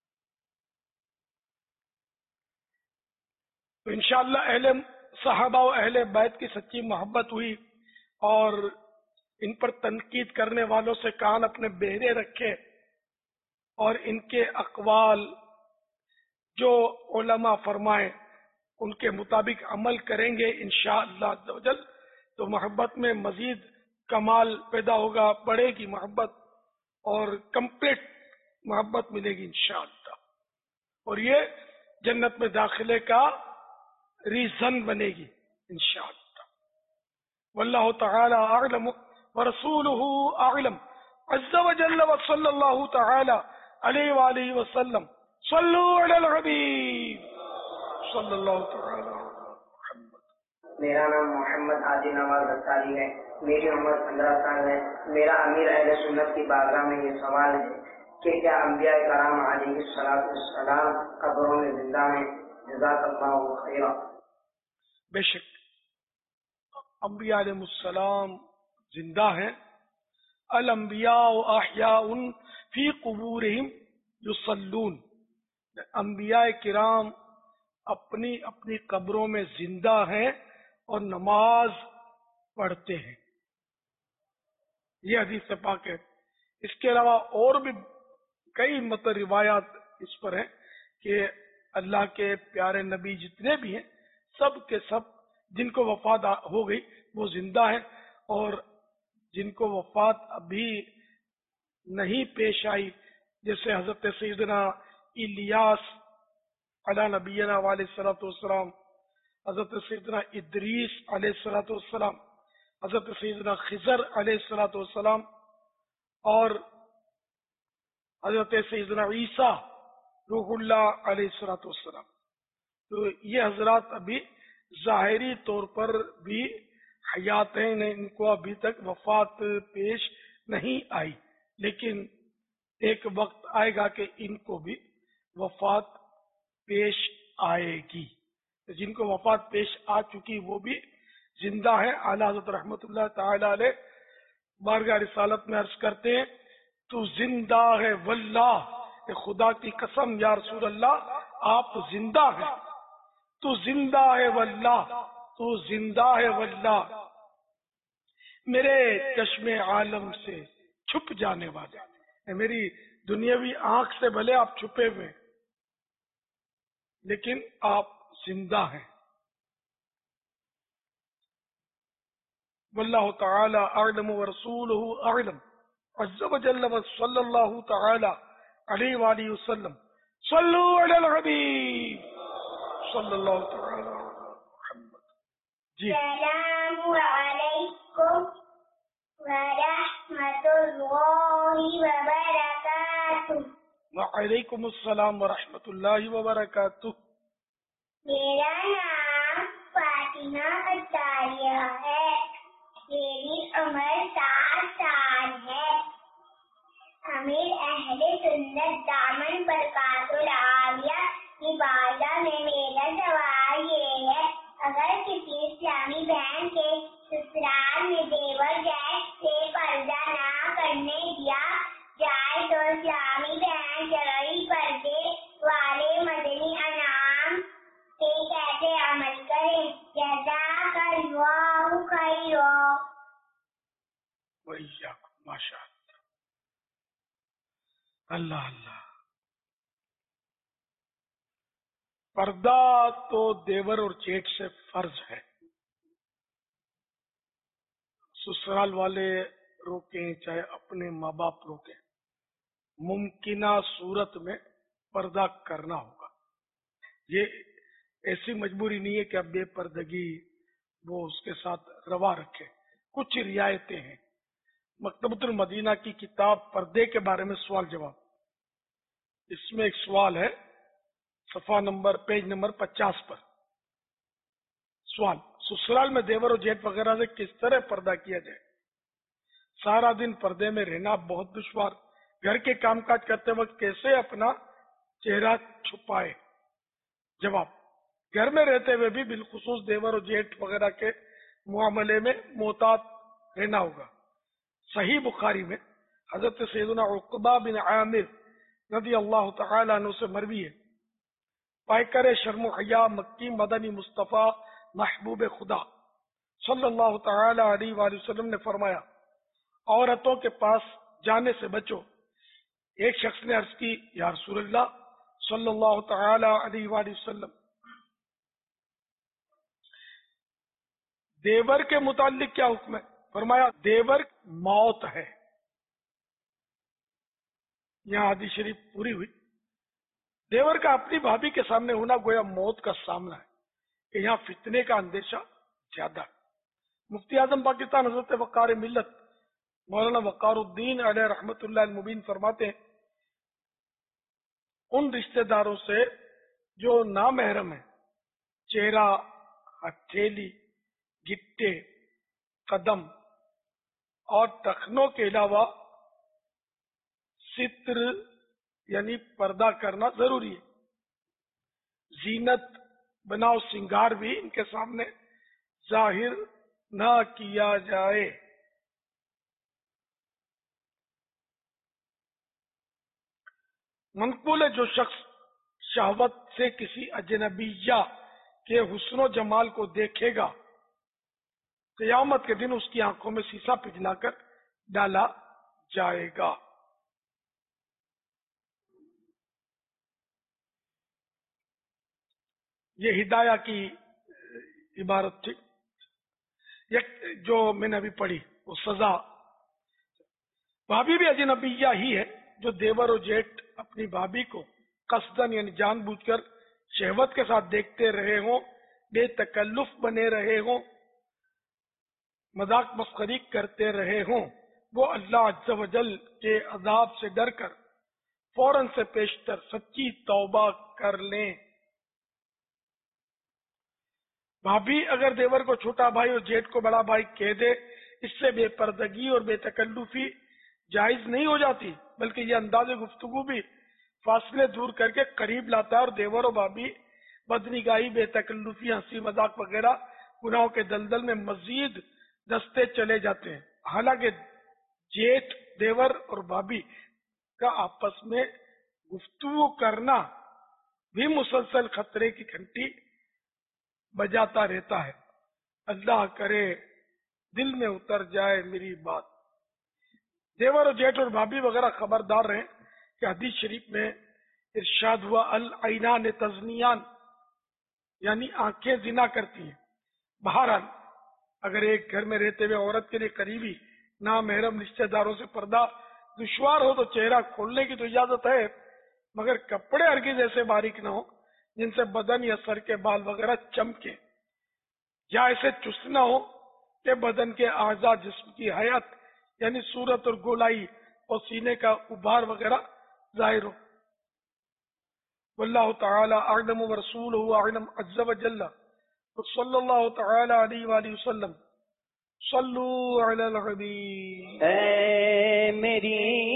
تو انشاءاللہ اہل صحابہ و اہل بیت کی سچی محبت ہوئی، اور ان پر تنقید کرنے والوں سے کان اپنے بہرے رکھے، اور ان کے اقوال جو علماء فرمائیں ان کے مطابق عمل کریں گے انشاءاللہ عز و جل، تو محبت میں مزید کمال پیدا ہوگا، بڑھے گی محبت اور کمپلیٹ محبت ملے گی انشاءاللہ، اور یہ جنت میں داخلے کا ریزن بنے گی انشاءاللہ. واللہ تعالی اعلم ورسولہ اعلم عز و جل وصلی اللہ تعالی علیہ وآلہ وسلم. صلو علی الحبیب صلی اللہ تعالی علیہ محمد.
میرا نام محمد عادل نواز انصاری ہے، میری عمر 15 سال ہے. میرا امیر اہل سنت کی بارگاہ میں یہ سوال ہے کہ کیا انبیاء کرام علیہ السلام قبروں میں زندہ ہیں؟ جزاک اللہ خیرا.
بے شک انبیاء علیہ السلام زندہ ہیں. الانبیاء احیاء فی قبورہم یصلون. انبیاء کرام اپنی اپنی قبروں میں زندہ ہیں اور نماز پڑھتے ہیں. یہ حدیث پاک ہے. اس کے علاوہ اور بھی کئی روایات اس پر ہیں کہ اللہ کے پیارے نبی جتنے بھی ہیں سب کے سب جن کو وفات ہو گئی وہ زندہ ہیں، اور جن کو وفات ابھی نہیں پیش آئی جیسے حضرت سیدنا الیاس علی نبینا علیہ الصلوۃ والسلام، حضرت سیدنا ادریس علیہ الصلوۃ والسلام، حضرت سیدنا خضر علیہ الصلوۃ والسلام، اور حضرت سیدنا عیسیٰ روح اللہ علیہ الصلوۃ والسلام. تو یہ حضرات ابھی ظاہری طور پر بھی حیات ہیں، ان کو ابھی تک وفات پیش نہیں آئی، لیکن ایک وقت آئے گا کہ ان کو بھی وفات پیش آئے گی. جن کو وفات پیش آ چکی وہ بھی زندہ ہیں. اعلی حضرت رحمت اللہ تعالی علیہ بارگاہ رسالت میں عرض کرتے ہیں تو زندہ ہے واللہ، خدا کی قسم یا رسول اللہ آپ زندہ ہیں. تو زندہ ہے واللہ، تو زندہ ہے واللہ، میرے چشم عالم سے چھپ جانے والے. میری دنیاوی آنکھ سے بھلے آپ چھپے ہوئے لیکن آپ زندہ ہیں. واللہ تعالی اعلم ورسولہ اعلم عز و جل صلی اللہ تعالی علیہ وآلہ وسلم. صلو علی الحبیب صلی اللہ تعالی علیہ محمد. جی
السلام علیکم ورحمۃ اللہ وبرکاتہ.
وعلیکم السلام ورحمۃ اللہ وبرکاتہ.
میرا نام فاطمہ اطاریہ ہے، میری عمر 7 سال ہے. امیر اہل سنت دامن برکات العالیہ کی بارگاہ میں میرا سوال یہ ہے، اگر کسی اسلامی بہن کے سسرال میں دیور جائے سے پردہ نہ کرنے دیا جائے تو اسلامی بہن شرعی پردے والے مدنی انعام سے کیسے عمل کریں؟ جزاک اللہ خیرا.
ماشاء اللہ. اللہ پردہ تو دیور اور جیٹھ سے فرض ہے. سسرال والے روکیں چاہے اپنے ماں باپ روکیں، ممکنہ صورت میں پردہ کرنا ہوگا. یہ ایسی مجبوری نہیں ہے کہ اب بے پردگی وہ اس کے ساتھ روا رکھے. کچھ رعایتیں ہیں. مکتبۃ المدینہ کی کتاب پردے کے بارے میں سوال جواب، اس میں ایک سوال ہے صفحہ نمبر پیج نمبر 50 پر. سوال ससुराल में देवर और जेठ वगैरह से किस तरह पर्दा किया जाए। सारा दिन पर्दे में रहना बहुत दुश्वार। घर के कामकाज करते वक्त कैसे अपना चेहरा छुपाए। जवाब, घर में रहते हुए भी बिलखुसूस देवर और जेठ वगैरह के मुआमले में मोहतात रहना होगा। सही बुखारी में हजरत सैयदना उक़बा बिन आमिर रज़ी अल्लाह तआला अन्हु से मरवी है, पायकर शर्म हया मक्की मदनी मुस्तफ़ा महबूब खुदा सल्लल्लाहु तआला अलैहि वसल्लम ने फरमाया, औरतों के पास जाने से बचो। एक शख्स ने अर्ज की, या रसूलल्लाह सल्लल्लाहु तआला अलैहि वसल्लम, देवर के मुतालिक क्या हुक्म है? फरमाया, देवर मौत है। यहाँ हदीस शरीफ पूरी हुई। देवर का अपनी भाभी के सामने होना गोया मौत का सामना है कि यहाँ फितने का अंदेशा ज्यादा है। मुफ्ती आजम पाकिस्तान हजरत वक़ार मिल्लत मौलाना वक़ारुद्दीन अलैहि रहमतुल्लाह अल मुबीन फरमाते हैं, उन रिश्तेदारों से जो नामहरम है, चेहरा, हथेली, गिट्टे, कदम और टखनों के अलावा सित्र यानी पर्दा करना जरूरी है। जीनत, बनाव, सिंगार भी इनके सामने जाहिर ना किया जाए। मनकूल है, जो शख्स शहवत से किसी अजनबिया के हुस्नो जमाल को देखेगा, क़यामत के दिन उसकी आंखों में शीशा पिघलाकर डाला जाएगा। ये हिदाया की इबारत थी। एक जो मैंने अभी पढ़ी वो सजा। भाभी भी अजनबिया ही है। जो देवर और जेठ अपनी भाभी को कसदन यानी जानबूझकर शहवत के साथ देखते रहे हों, बेतकल्लुफ बने रहे हों, मजाक मस्खरी करते रहे हों, वो अल्लाह अज़्ज़ व जल के अज़ाब से डर कर फौरन से पेशतर सच्ची तौबा कर लें। भाभी अगर देवर को छोटा भाई और जेठ को बड़ा भाई कह दे, इससे बेपर्दगी और बेतकल्लुफी जायज नहीं हो जाती, बल्कि ये अंदाज़े गुफ्तगू भी फासले दूर करके करीब लाता है और देवर और भाभी बदनिगाही, बेतकल्लुफी, हंसी मजाक वगैरह गुनाहों के दलदल में मजीद दस्ते चले जाते हैं। हालांकि जेठ, देवर और भाभी का आपस में गुफ्तगू करना भी मुसलसल खतरे की घंटी बजाता रहता है। अल्लाह करे दिल में उतर जाए मेरी बात। देवर और जेठ और भाभी वगैरह खबरदार रहे कि हदीस शरीफ में इरशाद हुआ, अल ऐनान तज़नियान, यानी आंखें जिना करती हैं। बहरहाल अगर एक घर में रहते हुए औरत के लिए करीबी नामहरम रिश्तेदारों से पर्दा दुश्वार हो तो चेहरा खोलने की तो इजाजत है, मगर कपड़े हरगिज ऐसे बारीक ना हो जिनसे बदन या सर के बाल वगैरह चमके, या ऐसे चुस्त ना हो कि बदन के आज़ा, जिस्म की हयात यानी सूरत और गोलाई और सीने का उभार वगैरह जाहिर हो। वल्लाहु तआला अअलम व रसूलुहु अअलम अज़्ज़ व जल्ल। सल्लल्लाहु तआला अलैहि वसल्लम। सल्लू अलल हबीब।
ऐ मेरी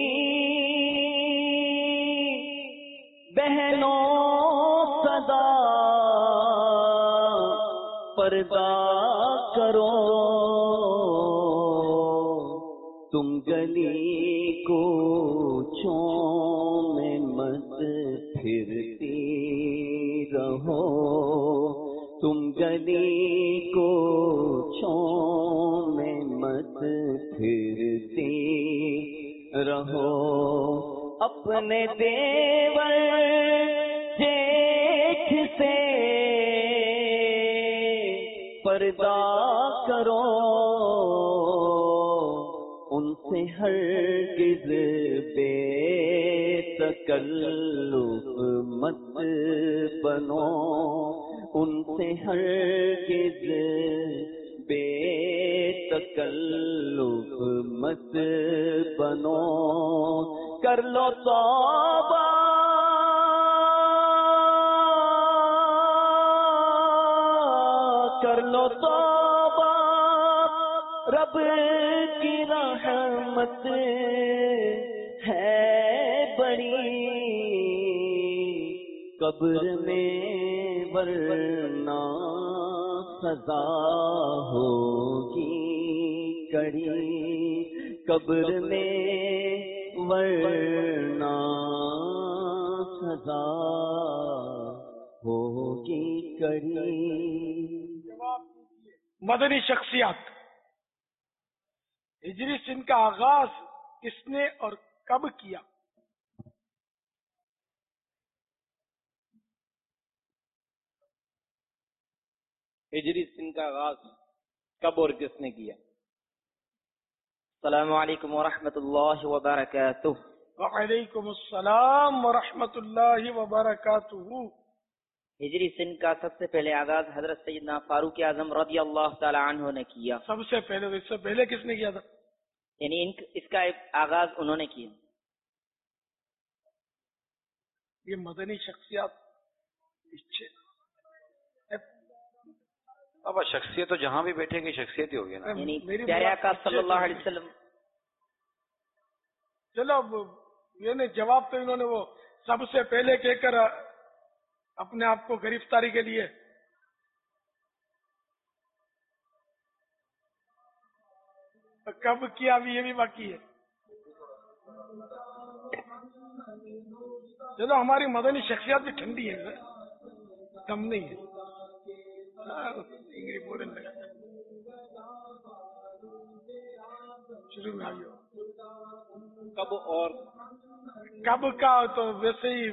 बहनों सदा पर्दा करो, तुम गली कोचों में मत फिरती रहो, तुम गली कोचों में मत फिरती रहो। अपने देवर जेठ से पर्दा करो, उनसे हरगिज़ बेतकल्लुफ मत बनो, उनसे हरगिज़ बेतकल्लुफ मत बनो। कर लो तौबा کر لو توبہ رب کی رحمت ہے بڑی قبر میں ورنہ سزا ہوگی کڑی قبر میں ورنہ سزا ہوگی کڑی۔
مدنی شخصیات، ہجری سن کا آغاز کس نے اور کب کیا؟
ہجری سن کا آغاز کب اور کس نے کیا؟
السلام علیکم ورحمۃ اللہ وبرکاتہ۔
وعلیکم السلام ورحمۃ اللہ وبرکاتہ۔
ہجری سن کا سب سے پہلے آغاز حضرت سیدنا فاروق اعظم رضی اللہ تعالی عنہ نے کیا۔
سب سے پہلے، اس سے پہلے کس نے کیا تھا؟
یعنی اس کا آغاز انہوں نے کیا۔
یہ مدنی شخصیات
اب شخصیت تو جہاں بھی بیٹھے گی شخصیت ہی ہوگی نا،
یعنی پیارے آقا صلی اللہ علیہ وسلم۔
چلو یہ نے جواب تو انہوں نے وہ سب سے پہلے کہہ کر اپنے آپ کو گرفتاری کے لیے کب کیا ابھی یہ بھی باقی ہے۔ چلو ہماری مدنی شخصیات بھی ٹھنڈی ہے، کم نہیں ہے۔ شروع میں آگے
کب اور
کب کا تو ویسے ہی۔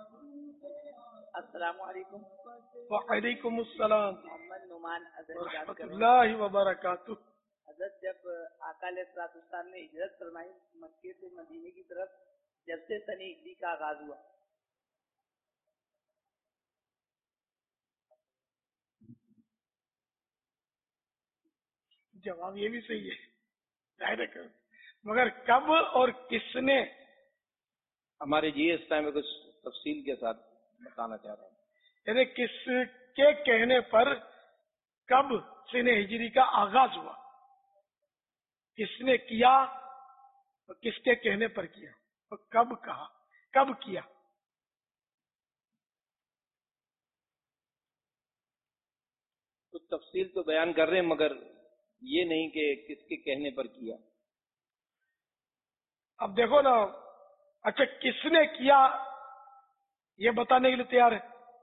السلام علیکم۔
وعلیکم السلام
محمد نعمان
ورحمۃ اللہ وبرکاتہ۔
حضرت جب آقا علیہ الصلوۃ والسلام نے ہجرت فرمائی مکے سے مدینے کی طرف، جب سے سن ہجری کا آغاز ہوا؟
جواب یہ بھی صحیح ہے، مگر کب اور کس نے؟
ہمارے جی اس ٹائم میں کچھ تفصیل کے ساتھ بتانا چاہ رہا ہوں،
یعنی کس کے کہنے پر کب سن ہجری کا آغاز ہوا، کس نے کیا اور کس کے کہنے پر کیا اور کب کہا، کب کیا؟
کچھ تفصیل تو بیان کر رہے ہیں مگر یہ نہیں کہ کس کے کہنے پر کیا۔
اب دیکھو نا، اچھا کس نے کیا یہ بتانے کے لیے تیار ہے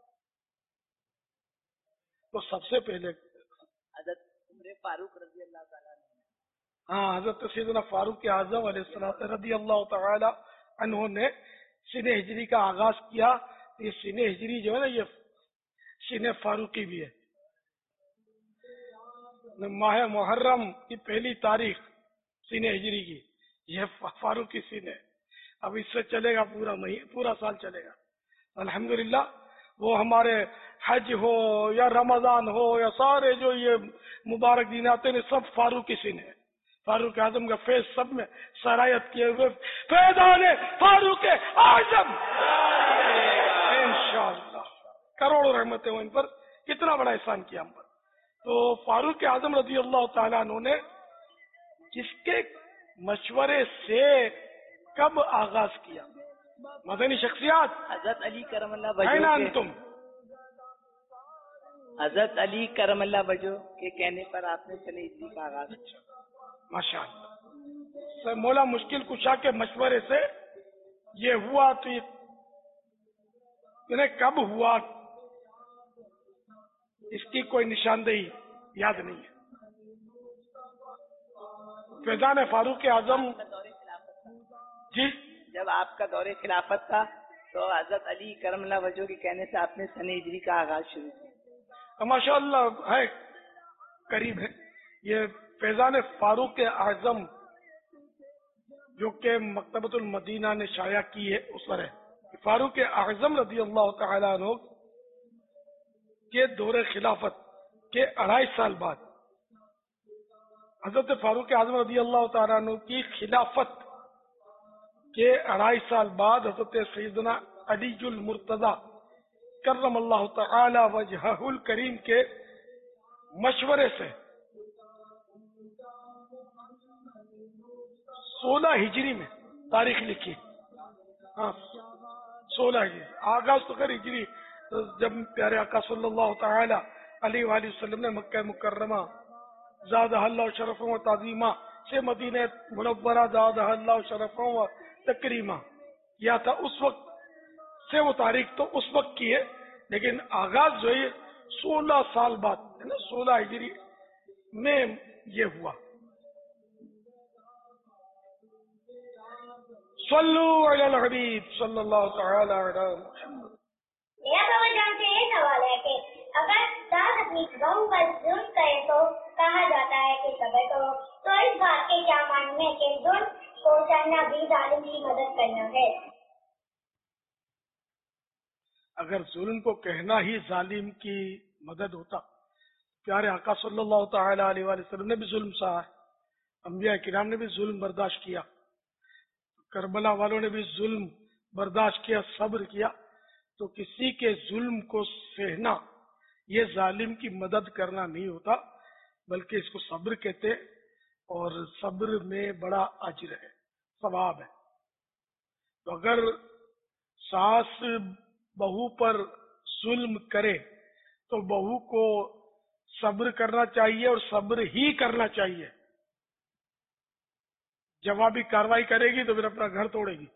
تو سب سے پہلے
حضرت عمر فاروق رضی اللہ تعالیٰ عنہ۔
ہاں، حضرت سیدنا فاروق اعظم علیہ الصلوۃ رضی اللہ تعالی عنہ نے سن ہجری کا آغاز کیا۔ یہ سن ہجری جو ہے نا، یہ سن فاروقی بھی ہے۔ ماہ محرم کی پہلی تاریخ سن ہجری کی یہ فاروقی سن ہے۔ اب اس سے چلے گا پورا سال چلے گا الحمدللہ۔ وہ ہمارے حج ہو یا رمضان ہو یا سارے جو یہ مبارک دن آتے ہیں سب فاروقی سن ہے۔ فاروق اعظم کا فیض سب میں سرایت کیے ہوئے فیضان فاروق اعظم انشاءاللہ، کروڑوں رحمتیں ہوں ان پر، کتنا بڑا احسان کیا ہم پر۔ تو فاروق اعظم رضی اللہ تعالیٰ عنہ نے کس کے مشورے سے کب آغاز کیا؟ مدنی شخصیات
حضرت علی کرم اللہ
تم
حضرت علی کرم اللہ وجہ کے کہنے پر آپ نے سن ہجری کا آغاز کیا۔
ماشاء اللہ، مولا مشکل کشا کے مشورے سے یہ ہوا، تو یہ کب ہوا اس کی کوئی نشاندہی یاد نہیں ہے۔ فیضان فاروق اعظم جی
جب آپ کا دور خلافت تھا تو حضرت علی کرم اللہ وجہ کے کہنے سے آپ نے سن ہجری کا آغاز شروع کیا۔
ماشاء اللہ ہے، قریب ہے یہ فیضان فاروق اعظم جو کہ مکتبۃ المدینہ نے شائع کی ہے اس پر ہے۔ فاروق اعظم رضی اللہ تعالی عنہ کے دور خلافت کے 2.5 سال بعد، حضرت فاروق اعظم رضی اللہ تعالیٰ عنہ کی خلافت کے 2.5 سال بعد حضرت سیدنا علی المرتضی کرم اللہ تعالی وجہہ الکریم کے مشورے سے 16 ہجری میں تاریخ لکھی. ہاں 16 ہجری آغاز تو خیر ہجری جب پیارے آقا صلی اللہ تعالی علیہ وآلہ وسلم نے مکہ مکرمہ زادہ اللہ شرفا و تعظیمہ سے مدینہ منورہ زادہ اللہ شرفا و تکریمہ یا تھا، اس وقت سے وہ تاریخ تو اس وقت کی ہے، لیکن آغاز جو ہے 16 سال بعد ہے نا، 16 ہجری میں یہ ہوا. صلو علی الحبیب صلی اللہ تعالی علی محمد.
میرا بابا جان سے یہ سوال ہے کہ اگر ساس اپنی بہو پر ظلم کرے تو کہا جاتا ہے کہ صبر کرو، تو اس بات کے کیا معنی ہے کہ ظلم کو سہنا بھی ظالم کی مدد کرنا ہے؟
اگر ظلم کو کہنا ہی ظالم کی مدد ہوتا، پیارے آقا صلی اللہ تعالی علیہ وآلہ وسلم نے بھی ظلم سہا ہے، انبیاء کرام نے بھی ظلم برداشت کیا، کربلا والوں نے بھی ظلم برداشت کیا، صبر کیا. تو کسی کے ظلم کو سہنا یہ ظالم کی مدد کرنا نہیں ہوتا، بلکہ اس کو صبر کہتے، اور صبر میں بڑا اجر ہے، ثواب ہے. تو اگر ساس بہو پر ظلم کرے تو بہو کو صبر کرنا چاہیے اور صبر ہی کرنا چاہیے. جوابی کاروائی کرے گی تو پھر اپنا گھر توڑے گی،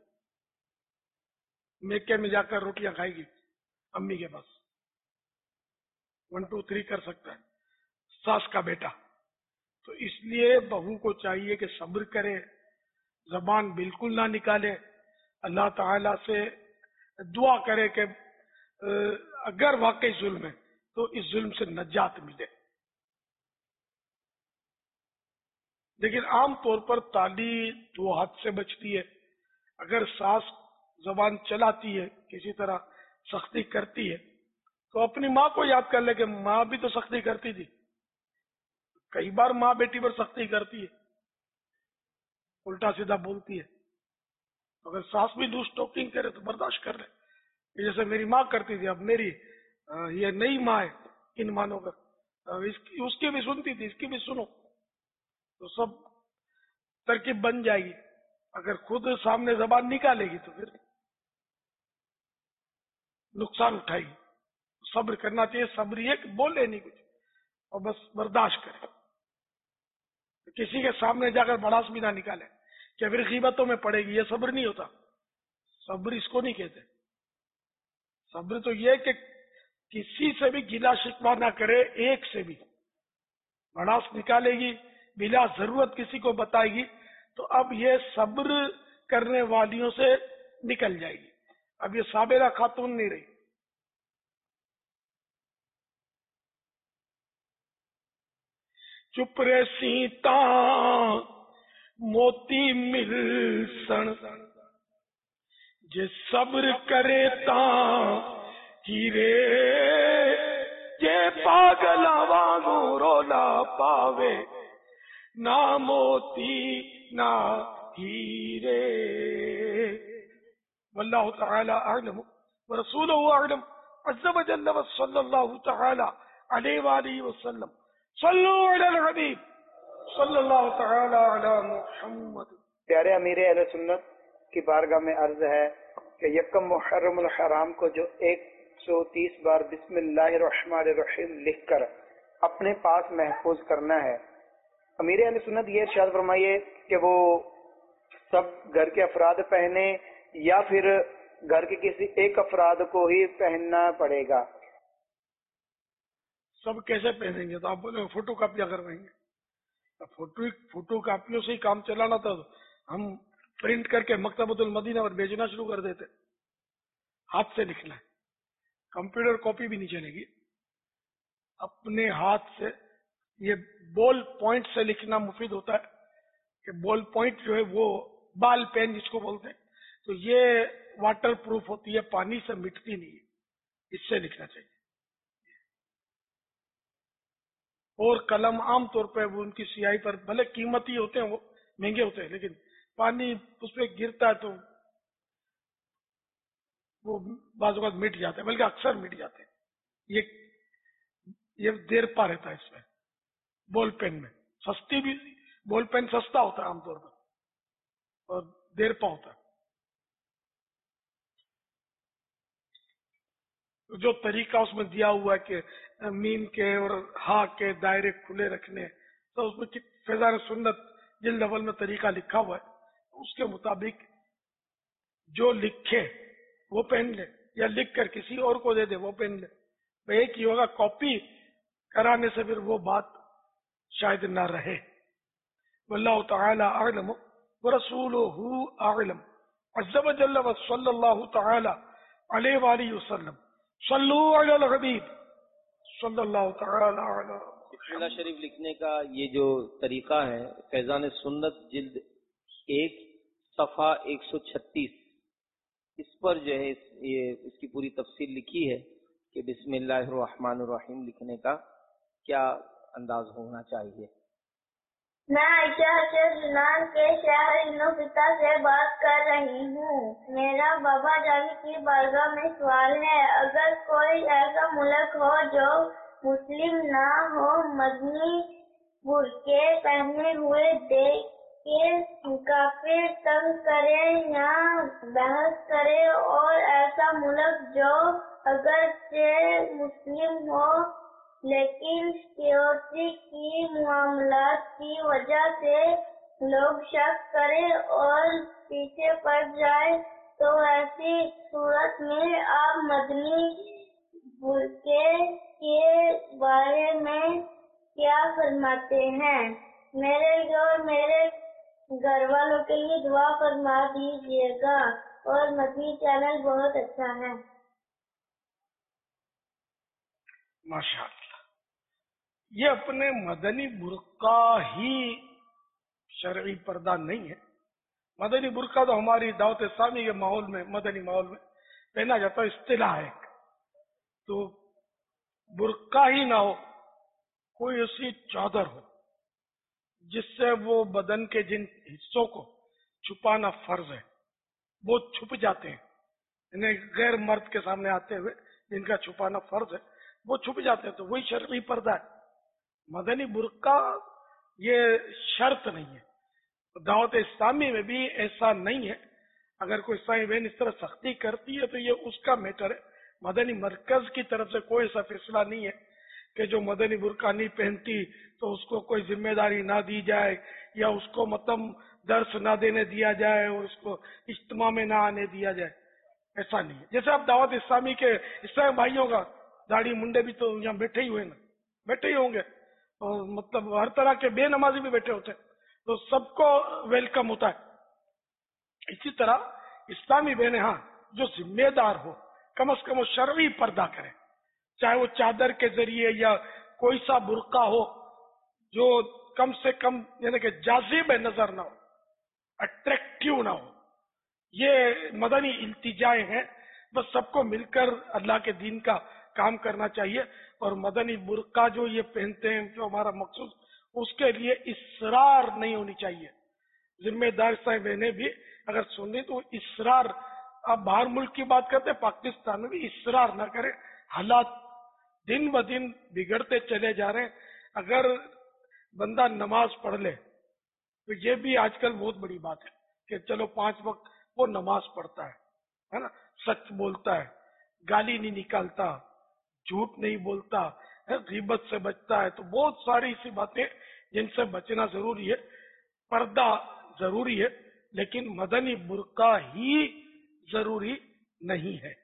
میکے میں جا کر روٹیاں کھائے گی امی کے پاس. 1 2 3 کر سکتا ہے ساس کا بیٹا. تو اس لیے بہو کو چاہیے کہ صبر کرے، زبان بالکل نہ نکالے، اللہ تعالی سے دعا کرے کہ اگر واقعی ظلم ہے تو اس ظلم سے نجات ملے. لیکن عام طور پر تالی 2 ہاتھ سے بچتی ہے. اگر ساس زبان چلاتی ہے، کسی طرح سختی کرتی ہے، تو اپنی ماں کو یاد کر لے کہ ماں بھی تو سختی کرتی تھی. کئی بار ماں بیٹی پر سختی کرتی ہے، الٹا سیدھا بولتی ہے. اگر ساس بھی لوز ٹاکنگ کرے تو برداشت کر لے، جیسے میری ماں کرتی تھی، اب میری یہ نئی ماں ہے، ان مانو کر اس کی بھی سنتی تھی، اس کی بھی سنو، تو سب ترکیب بن جائے گی. اگر خود سامنے زبان نکالے گی تو پھر نقصان اٹھائے گی. صبر کرنا چاہیے، صبر یہ کہ بولے نہیں کچھ اور بس برداشت کرے. کسی کے سامنے جا کر بڑاس بھی نہ نکالے کہ پھر غیبتوں میں پڑے گی، یہ صبر نہیں ہوتا. صبر اس کو نہیں کہتے. صبر تو یہ کہ کسی سے بھی گلا شکوہ نہ کرے، ایک سے بھی بڑاس نکالے گی، بلا ضرورت کسی کو بتائے گی، تو اب یہ صبر کرنے والیوں سے نکل جائے گی. اب یہ صابرہ خاتون نہیں رہی. چپ رے سیتا موتی مل سن، جے صبر کرے تا ہیرے، جے پاگل وانگوں رولا پاوے، نہ موتی نہ ہیرے. واللہ تعالی اعلم ورسولہ اعلم عز وجل وصلی اللہ تعالی علیہ وآلہ وسلم. صلو علی الحبیب صلی اللہ تعالی علی محمد.
پیارے امیر اہل سنت کی بارگاہ میں عرض ہے کہ یکم محرم الحرام کو جو 130 بار بسم اللہ الرحمن الرحیم لکھ کر اپنے پاس محفوظ کرنا ہے. امیر اہل سنت یہ ارشاد فرمائیے کہ وہ سب گھر کے افراد پہنے یا پھر گھر کے کسی ایک افراد کو ہی پہننا پڑے گا؟
سب کیسے پہنیں گے؟ تو آپ بولے فوٹو کاپیاں کروائیں گے. فوٹو کاپیوں سے ہی کام چلانا تھا، ہم پرنٹ کر کے مکتبۃ المدینہ پر بھیجنا شروع کر دیتے. ہاتھ سے لکھنا ہے، کمپیوٹر کاپی بھی نہیں چلے گی. اپنے ہاتھ سے، یہ بال پوائنٹ سے لکھنا مفید ہوتا ہے کہ بال پوائنٹ جو ہے وہ بال پین جس کو بولتے ہیں، تو یہ واٹر پروف ہوتی ہے، پانی سے مٹتی نہیں ہے، اس سے لکھنا چاہیے. اور قلم عام طور پہ وہ ان کی سیاہی پر بھلے قیمتی ہوتے ہیں، وہ مہنگے ہوتے ہیں، لیکن پانی اس پہ گرتا ہے تو وہ بعض اوقات مٹ جاتے ہیں، بلکہ اکثر مٹ جاتے ہیں. یہ ये देरपा रहता है इसमें, बॉल पेन में। सस्ती भी, बॉल पेन सस्ता होता है आमतौर पर और देरपा होता है। जो तरीका उसमें दिया हुआ है कि मीम के और हा के दायरे खुले रखने, तो उसमें फैजान सुन्नत जिन लेवल में तरीका लिखा हुआ है उसके मुताबिक जो लिखे वो पहन ले, या लिख कर किसी और को दे दे वो पहन ले। तो एक ही होगा, कॉपी कराने से फिर वो बात शायद ना रहे। वल्लाहु तआला अअलम व रसूलुहु अअलम। अज़्ज़ व जल्ल व सल्लल्लाहु तआला अलैहि व आलिहि वसल्लम। सल्लू अलल हबीब सल्लल्लाहु तआला अलैहि।
बिस्मिल्लाह शरीफ लिखने का ये जो तरीका है, फैजान सुन्नत जिल्द 1 सफ़ा 136, इस पर जो है ये इसकी पूरी तफसील लिखी है कि बिस्मिल्लाहिर्रहमानिर्रहीम लिखने का क्या अंदाज होना चाहिए।
मैं आयशा के जुनान के शहर इनोफिता से बात कर रही हूँ। मेरा बाबा जानी की बारगाह में सवाल है, अगर कोई ऐसा मुल्क हो जो मुस्लिम ना हो, मदनी बुर्के पहने हुए देख के काफिर तंग करे या बहस करे, और ऐसा मुल्क जो अगर से मुस्लिम हो लेकिन सिक्योरिटी की मामलात की वजह से लोग शक करे और पीछे पड़ जाए, तो ऐसी सूरत में आप मदनी बुर्के के बारे में क्या फरमाते हैं। मेरे और मेरे घर वालों के लिए दुआ फरमा दीजिएगा, और मदनी चैनल बहुत अच्छा है।
माशाअल्लाह। ये अपने मदनी बुर्का ही शरई पर्दा नहीं है। मदनी बुर्का तो हमारी दावत इस्लामी के माहौल में, मदनी माहौल में पहना जाता है, इस्तिलाह है। तो बुर्का ही ना हो, कोई ऐसी चादर हो जिससे वो बदन के जिन हिस्सों को छुपाना फर्ज है वो छुप जाते हैं, इन्हें गैर मर्द के सामने आते हुए जिनका छुपाना फर्ज है वो छुप जाते हैं, तो वही शरई पर्दा है। मदनी बुर्का ये शर्त नहीं है, दावत इस्लामी में भी ऐसा नहीं है। अगर कोई इस्लामी बहन इस तरह सख्ती करती है तो ये उसका मैटर है। मदनी मरकज की तरफ से कोई ऐसा फैसला नहीं है कि जो मदनी बुर्का नहीं पहनती तो उसको कोई जिम्मेदारी ना दी जाए, या उसको मतलब दर्स ना देने दिया जाए, और उसको इज्तिमा में ना आने दिया जाए। ऐसा नहीं है। जैसे आप दावत इस्लामी के इस्लामी भाइयों का दाढ़ी मुंडे भी तो यहाँ बैठे ही हुए ना, बैठे ही होंगे, और मतलब हर तरह के बेनमाजी भी बैठे होते हैं, तो सबको वेलकम होता है। इसी तरह इस्लामी बहने, हाँ, जो जिम्मेदार हो कम से कम वो शरई पर्दा करे, चाहे वो चादर के जरिए या कोई सा बुर्का हो जो कम से कम यानी कि जाजिब नजर ना हो, अट्रैक्टिव ना हो। ये मदनी इल्तिजाएं हैं, बस सबको मिलकर अल्लाह के दीन का काम करना चाहिए। और मदनी बुर्का जो ये पहनते हैं, जो हमारा मकसूद, उसके लिए इसरार नहीं होनी चाहिए। जिम्मेदार साहब बहने भी अगर सुने तो इसरार, आप बाहर मुल्क की बात करते हैं, पाकिस्तान में भी इसरार ना करें। हालात दिन ब दिन बिगड़ते चले जा रहे हैं। अगर बंदा नमाज पढ़ ले तो ये भी आजकल बहुत बड़ी बात है कि चलो 5 वक्त वो नमाज पढ़ता है ना, सच बोलता है, गाली नहीं निकालता, झूठ नहीं बोलता है, गीबत से बचता है। तो बहुत सारी ऐसी बातें जिनसे बचना जरूरी है। पर्दा जरूरी है, लेकिन मदनी बुर्का ही जरूरी नहीं है।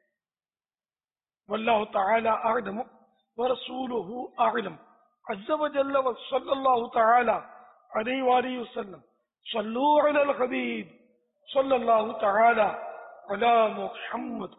वल्लाहु तआला अअलम व रसूलुहु अअलम। अज़्ज़ व जल्ल व सल्लल्लाहु तआला अलैहि व आलिहि वसल्लम। सल्लू अलल हबीब सल्लल्लाहु तआला अला मुहम्मद।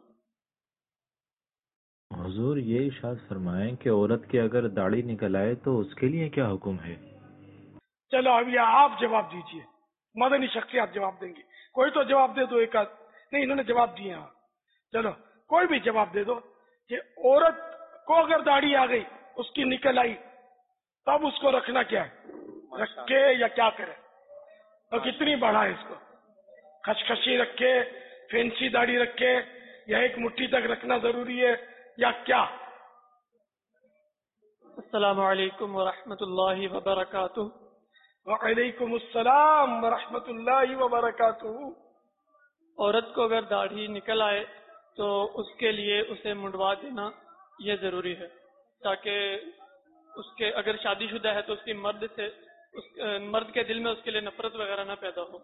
हुजूर ये इरशाद फरमाएं कि औरत की अगर दाढ़ी निकल आए तो उसके लिए क्या हुक्म है।
चलो अब या आप जवाब दीजिए, मदनी शख्सियत जवाब देंगी। कोई तो जवाब दे दो, एक आध नहीं, इन्होंने जवाब दिए। हाँ चलो कोई भी जवाब दे दो कि औरत को अगर दाढ़ी आ गई, उसकी निकल आई, तब उसको रखना क्या है, रखे या क्या करे, और कितनी बढ़ाए इसको, खचखची रखे, फैंसी दाढ़ी रखे, या एक मुट्ठी तक रखना जरूरी है या क्या।
السلام علیکم ورحمۃ اللہ وبرکاتہ.
وعلیکم السلام ورحمۃ اللہ وبرکاتہ.
عورت کو اگر داڑھی نکل آئے تو اس کے لیے اسے منڈوا دینا یہ ضروری ہے تاکہ اس کے اگر شادی شدہ ہے تو اس کی مرد کے دل میں اس کے لیے نفرت وغیرہ نہ پیدا ہو.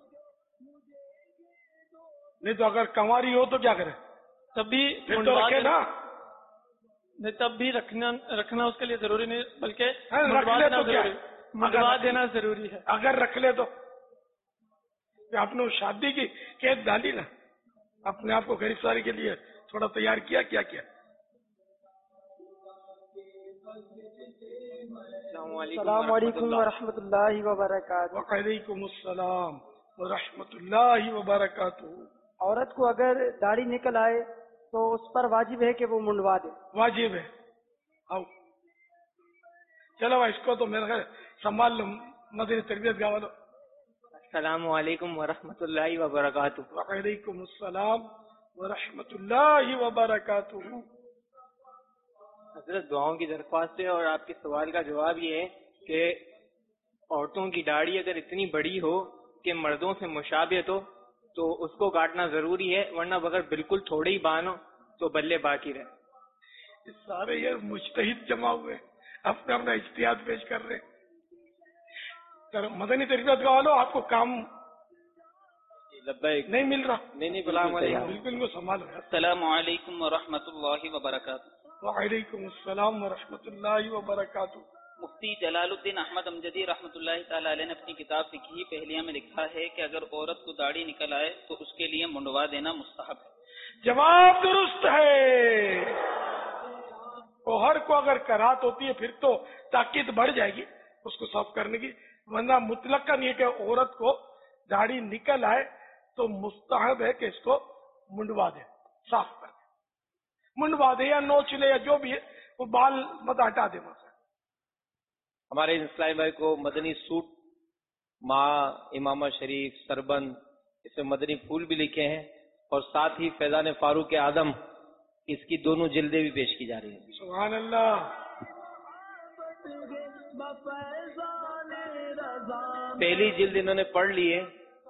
نہیں تو اگر کنواری ہو تو کیا کرے؟
تب بھی تب بھی رکھنا اس کے لیے ضروری نہیں بلکہ منڈوا دینا ضروری ہے.
اگر رکھ لے تو آپ نے شادی کی قید ڈالی نا، اپنے آپ کو غریب ساری کے لیے تھوڑا تیار کیا.
السلام علیکم ورحمۃ اللہ وبرکاتہ.
وعلیکم السلام ورحمۃ اللہ وبرکاتہ.
عورت کو اگر داڑھی نکل آئے تو اس پر واجب ہے کہ وہ منڈوا دے.
واجب ہے. آؤ چلو اس کو تو میرا سنبھال لو، مدنی تربیت گاوا لو.
السلام علیکم ورحمۃ اللہ وبرکاتہ.
وعلیکم السلام ورحمۃ اللہ وبرکاتہ.
حضرت دعاؤں کی درخواست ہے اور آپ کے سوال کا جواب یہ ہے کہ عورتوں کی داڑھی اگر اتنی بڑی ہو کہ مردوں سے مشابہت ہو تو اس کو کاٹنا ضروری ہے، ورنہ اگر بالکل تھوڑے ہی بانو تو بلے باقی رہے.
سارے یہ مجتہد جمع ہوئے اپنا اجتہاد پیش کر رہے. مدنی تربیت کا والو آپ کو کام نہیں مل رہا.
نہیں السلام علیکم.
بالکل کو سنبھال رہے.
السلام علیکم ورحمۃ اللہ وبرکاتہ.
وعلیکم السلام ورحمۃ اللہ وبرکاتہ.
مفتی جلال الدین احمد امجدی رحمۃ اللہ تعالی علیہ نے اپنی کتاب فقہی پہلیہ میں لکھا ہے کہ اگر عورت کو داڑھی نکل آئے تو اس کے لیے منڈوا دینا مستحب ہے.
جواب درست ہے. شوہر کو اگر کراہت ہوتی ہے پھر تو تاکید بڑھ جائے گی اس کو صاف کرنے کی، ورنہ مطلق کا نہیں ہے کہ عورت کو داڑھی نکل آئے تو مستحب ہے کہ اس کو منڈوا دے، صاف کر دے، منڈوا دے یا نوچ لے یا جو بھی ہے، وہ بال مت ہٹا دے.
ہمارے اسلام بھائی کو مدنی سوٹ ماں امامہ شریف سربند اس میں مدنی پھول بھی لکھے ہیں اور ساتھ ہی فیضان فاروق اعظم اس کی دونوں جلدیں بھی پیش کی جا رہی ہیں.
سبحان اللہ.
پہلی جلد انہوں نے پڑھ لی ہے.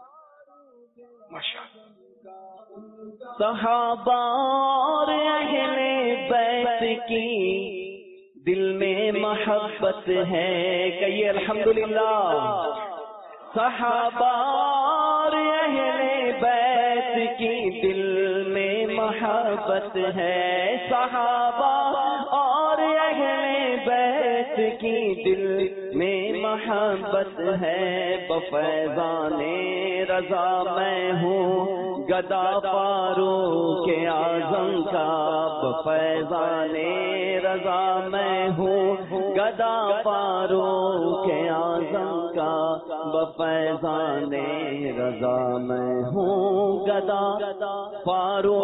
صحابہ اور اہل بیت کی دل میں محبت ہے کہیے الحمدللہ. صحابہ اور اہل بیت کی دل میں محبت ہے. صحابہ اور اہل بیت کی دل میں محبت ہے. بفیضان رضا میں ہوں گدا فاروق اعظم کا. بفیضان رضا میں ہوں گدا فاروق اعظم کا. بفیضان رضا میں ہوں گدا فاروق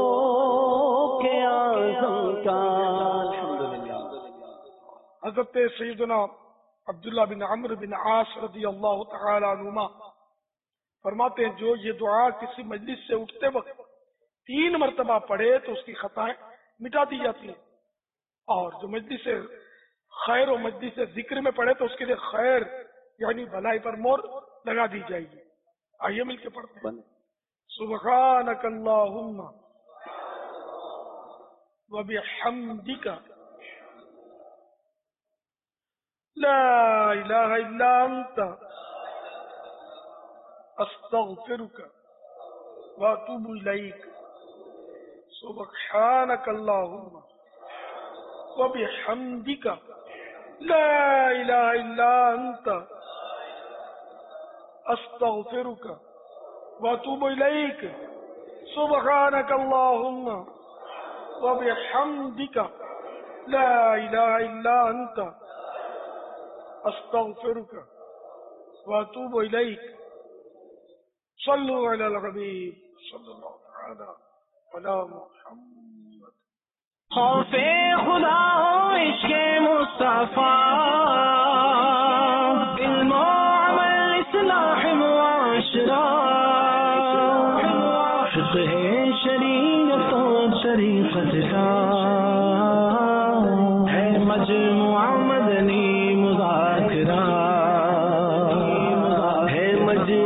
اعظم کا.
حضرت سیدنا عبداللہ بن عمرو بن عاص رضی اللہ تعالی عنہما فرماتے ہیں جو یہ دعا کسی مجلس سے اٹھتے وقت 3 مرتبہ پڑھے تو اس کی خطائیں مٹا دی جاتی ہیں، اور جو مجلس سے خیر و مجلس سے ذکر میں پڑھے تو اس کے لیے خیر یعنی بھلائی پر مور لگا دی جائے گی. آئیے مل کے پڑھتے ہیں. سبحانک اللہم وبحمدک لا الہ الا انت استغفرک واتوب الیک. سبحانک اللہم وبحمدک لا الہ الا انت استغفرک واتوب الیک. سبحانک اللہم وبحمدک لا الہ الا انت استغفرک واتوب الیک. صلو علی الحبیب صلی اللہ تعالی علی محمد.
خوف خدا ہو عشق مصطفیٰ، علم و عمل اصلاح معاشرہ، فقہ شریعت و طریقت کا ہے مجموعہ مدنی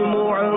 معجزة